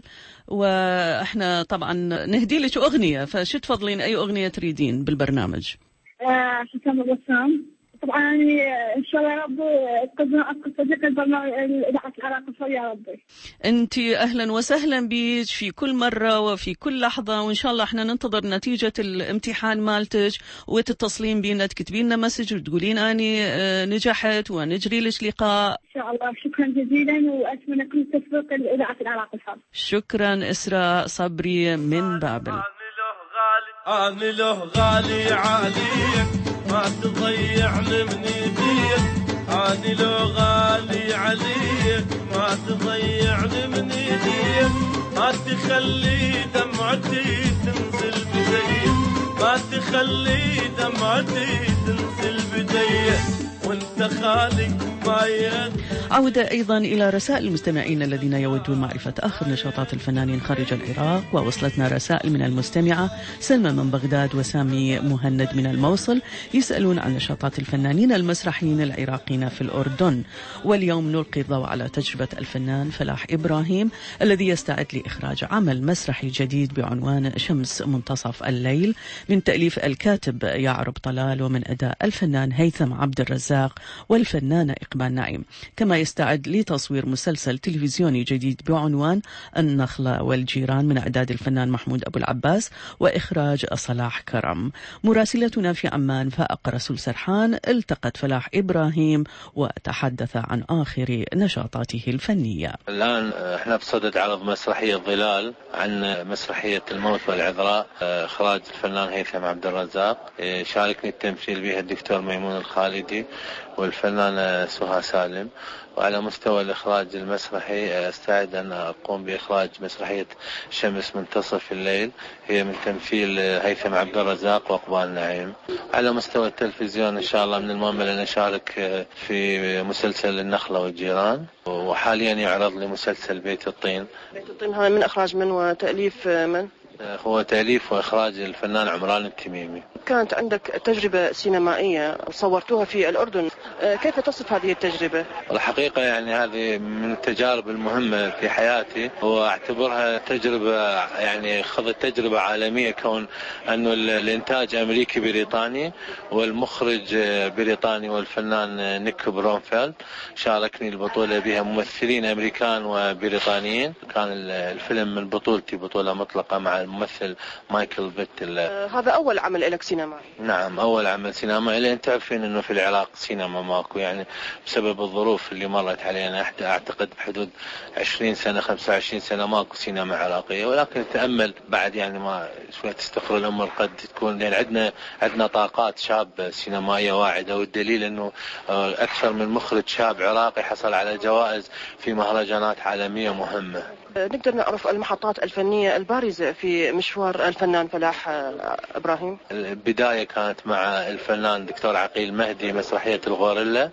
واحنا طبعا نهدي لك أغنية، فشو تفضلين أي أغنية تريدين بالبرنامج؟ حسام الرسام طبعا. يعني ان شاء الله يا رب تكون صديق البرنامج اذاعه العراق يا ربي. انت اهلا وسهلا بيك في كل مره وفي كل لحظه، وان شاء الله احنا ننتظر نتيجه الامتحان مالتك وتتصلين بينا تكتبين لنا مسج وتقولين اني نجحت ونجري لك لقاء ان شاء الله. شكرا جزيلا واتمنى كل التوفيق لاذاعه العراق الحر. شكرا إسراء صبري من بابل. أنا له غالي عليك، ما تضيعني من يديك، أنا لو غالي عليك ما تضيعني من ايديك، ما تخلي دمعتي تنزل بديك، ما تخلي دمعتي تنزل بديك، وانت خالق ما يد. عودة أيضا إلى رسائل المستمعين الذين يودون معرفة آخر نشاطات الفنانين خارج العراق، ووصلتنا رسائل من المستمعة سلمى من بغداد وسامي مهند من الموصل يسألون عن نشاطات الفنانين المسرحيين العراقيين في الأردن. واليوم نلقي الضوء على تجربة الفنان فلاح إبراهيم الذي يستعد لإخراج عمل مسرحي جديد بعنوان شمس منتصف الليل من تأليف الكاتب يعرب طلال ومن أداء الفنان هيثم عبد الرزاق والفنانة إقبال نعيم. كما يستعد لتصوير مسلسل تلفزيوني جديد بعنوان النخلة والجيران من إعداد الفنان محمود أبو العباس وإخراج صلاح كرم. مراسلتنا في عمان فائق رسول سرحان التقت فلاح إبراهيم وتحدث عن آخر نشاطاته الفنية. الآن احنا بصدد عرض مسرحية ظلال عن مسرحية الموت والعذراء، إخراج الفنان هيثم عبد الرزاق، شاركني التمثيل بها الدكتور ميمون الخالدي والفنانة سهى سالم. وعلى مستوى الإخراج المسرحي استعد أن أقوم بإخراج مسرحية شمس منتصف الليل، هي من تمثيل هيثم عبد الرزاق وإقبال نعيم. على مستوى التلفزيون إن شاء الله من المؤمل أن أشارك في مسلسل النخلة والجيران، وحاليا يعرض لي مسلسل بيت الطين. بيت الطين هذا من إخراج من وتأليف من؟ هو تأليف وإخراج الفنان عمران التميمي. كانت عندك تجربة سينمائية صورتوها في الأردن، كيف تصف هذه التجربة؟ الحقيقة يعني هذه من التجارب المهمة في حياتي، وأعتبرها تجربة يعني خضت تجربة عالمية، كون أنه الإنتاج أمريكي بريطاني والمخرج بريطاني والفنان نيك برونفيلد، شاركني البطولة بها ممثلين أمريكان وبريطانيين. كان الفيلم من بطولتي بطولة مطلقة مع الممثل مايكل بيتل. هذا أول عمل لك سينمائي؟ نعم أول عمل سينمائي، لأن تعرفين أنه في العراق سينما ماكو، يعني بسبب الظروف اللي مرت علينا أعتقد بحدود 20 سنة 25 سنة ماكو سينما عراقية. ولكن تأمل بعد يعني ما شوية تستقر الأمر قد تكون، لأن عندنا طاقات شاب سينمائية واعدة، والدليل أنه أكثر من مخرج شاب عراقي حصل على جوائز في مهرجانات عالمية مهمة. نقدر نعرف المحطات الفنية البارزة في مشوار الفنان فلاح إبراهيم؟ البداية كانت مع الفنان دكتور عقيل مهدي مسرحية الغوريلا،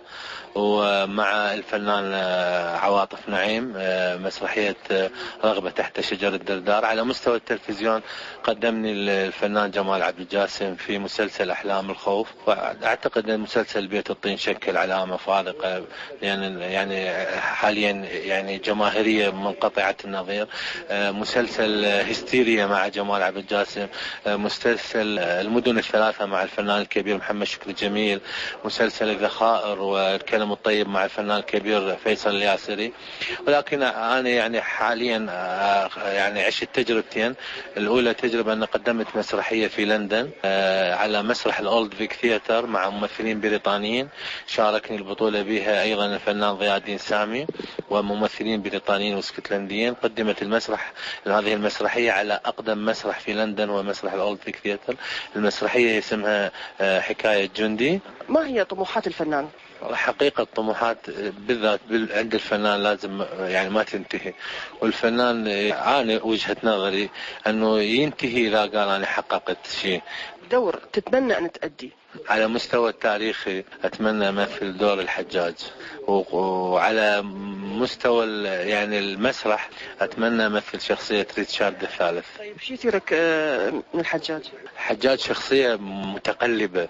ومع الفنان عواطف نعيم مسرحية رغبة تحت شجر الدردار. على مستوى التلفزيون قدمني الفنان جمال عبد الجاسم في مسلسل أحلام الخوف، وأعتقد أن مسلسل بيت الطين شكل علامة فارقة، يعني حاليا يعني جماهيرية منقطعة النظير. مسلسل هستيريا مع جمال عبد الجاسم، مسلسل المدن الثلاثة مع الفنان الكبير محمد شكري جميل، مسلسل الذخائر والكلام الطيب مع الفنان الكبير فيصل الياسري. ولكن أنا يعني حاليا يعني عشت تجربتين. الأولى تجربة أن قدمت مسرحية في لندن على مسرح الأولد فيك ثياتر مع ممثلين بريطانيين، شاركني البطولة بها أيضا الفنان ضياء الدين سامي وممثلين بريطانيين واسكتلنديين. قدمت هذه المسرحية على أقدم مسرح في لندن ومسرح الأولد فيك ثياتر. المسرحية اسمها حكاية جندي. ما هي طموحات الفنان؟ حقيقة الطموحات بالذات عند الفنان لازم يعني ما تنتهي، والفنان أنا وجهة نظري أنه ينتهي إذا قال أنا حققت شيء. دور تتمنى أن تأدي؟ على مستوى التاريخي أتمنى أمثل دور الحجاج، وعلى مستوى يعني المسرح أتمنى أمثل شخصية ريتشارد الثالث. طيب شو يثيرك من الحجاج؟ الحجاج شخصية متقلبة،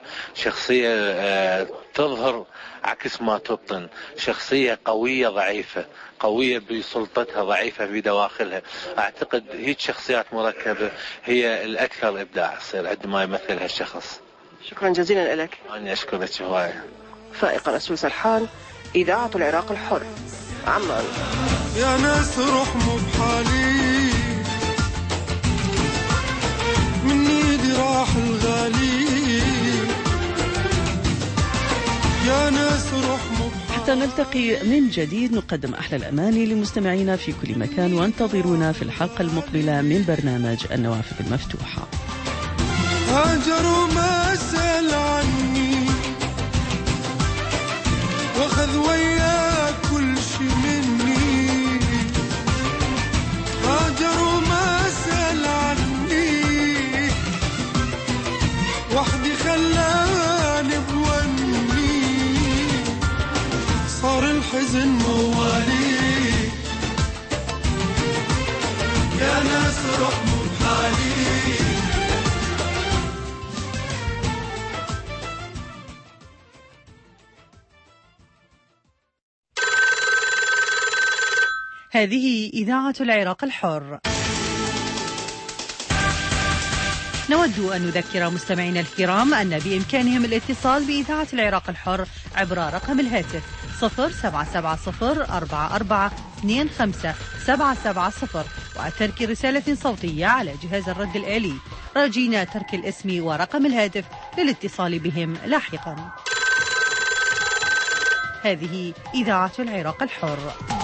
شخصية تظهر عكس ما تبطن، شخصية قوية ضعيفة، قوية بسلطتها ضعيفة بدواخلها. أعتقد هيك شخصيات مركبة هي الأكثر إبداع تصير عندما يمثلها الشخص. شكرا جزيلا لك. أنا أشكرك هواية. فائق رسول سرحان، إذاعة العراق الحر، عمان. يا ناس روح مو بحالي، من ايدي راح الغالي، يا ناس روح مو بحالي. حتى نلتقي من جديد نقدم أحلى الأماني لمستمعينا في كل مكان، وانتظرونا في الحلقة المقبلة من برنامج النوافذ المفتوحة. هاجر وما سأل عني خذ وياك كل شي مني، هاجر وما سأل عني، وحدي خلاني بوني، صار الحزن موالي، يا ناس رحموا بحالي. هذه إذاعة العراق الحر. نود أن نذكر مستمعينا الكرام أن بإمكانهم الاتصال بإذاعة العراق الحر عبر رقم الهاتف 077044257770 وترك رسالة صوتية على جهاز الرد الآلي، راجين ترك الاسم ورقم الهاتف للاتصال بهم لاحقا. هذه إذاعة العراق الحر.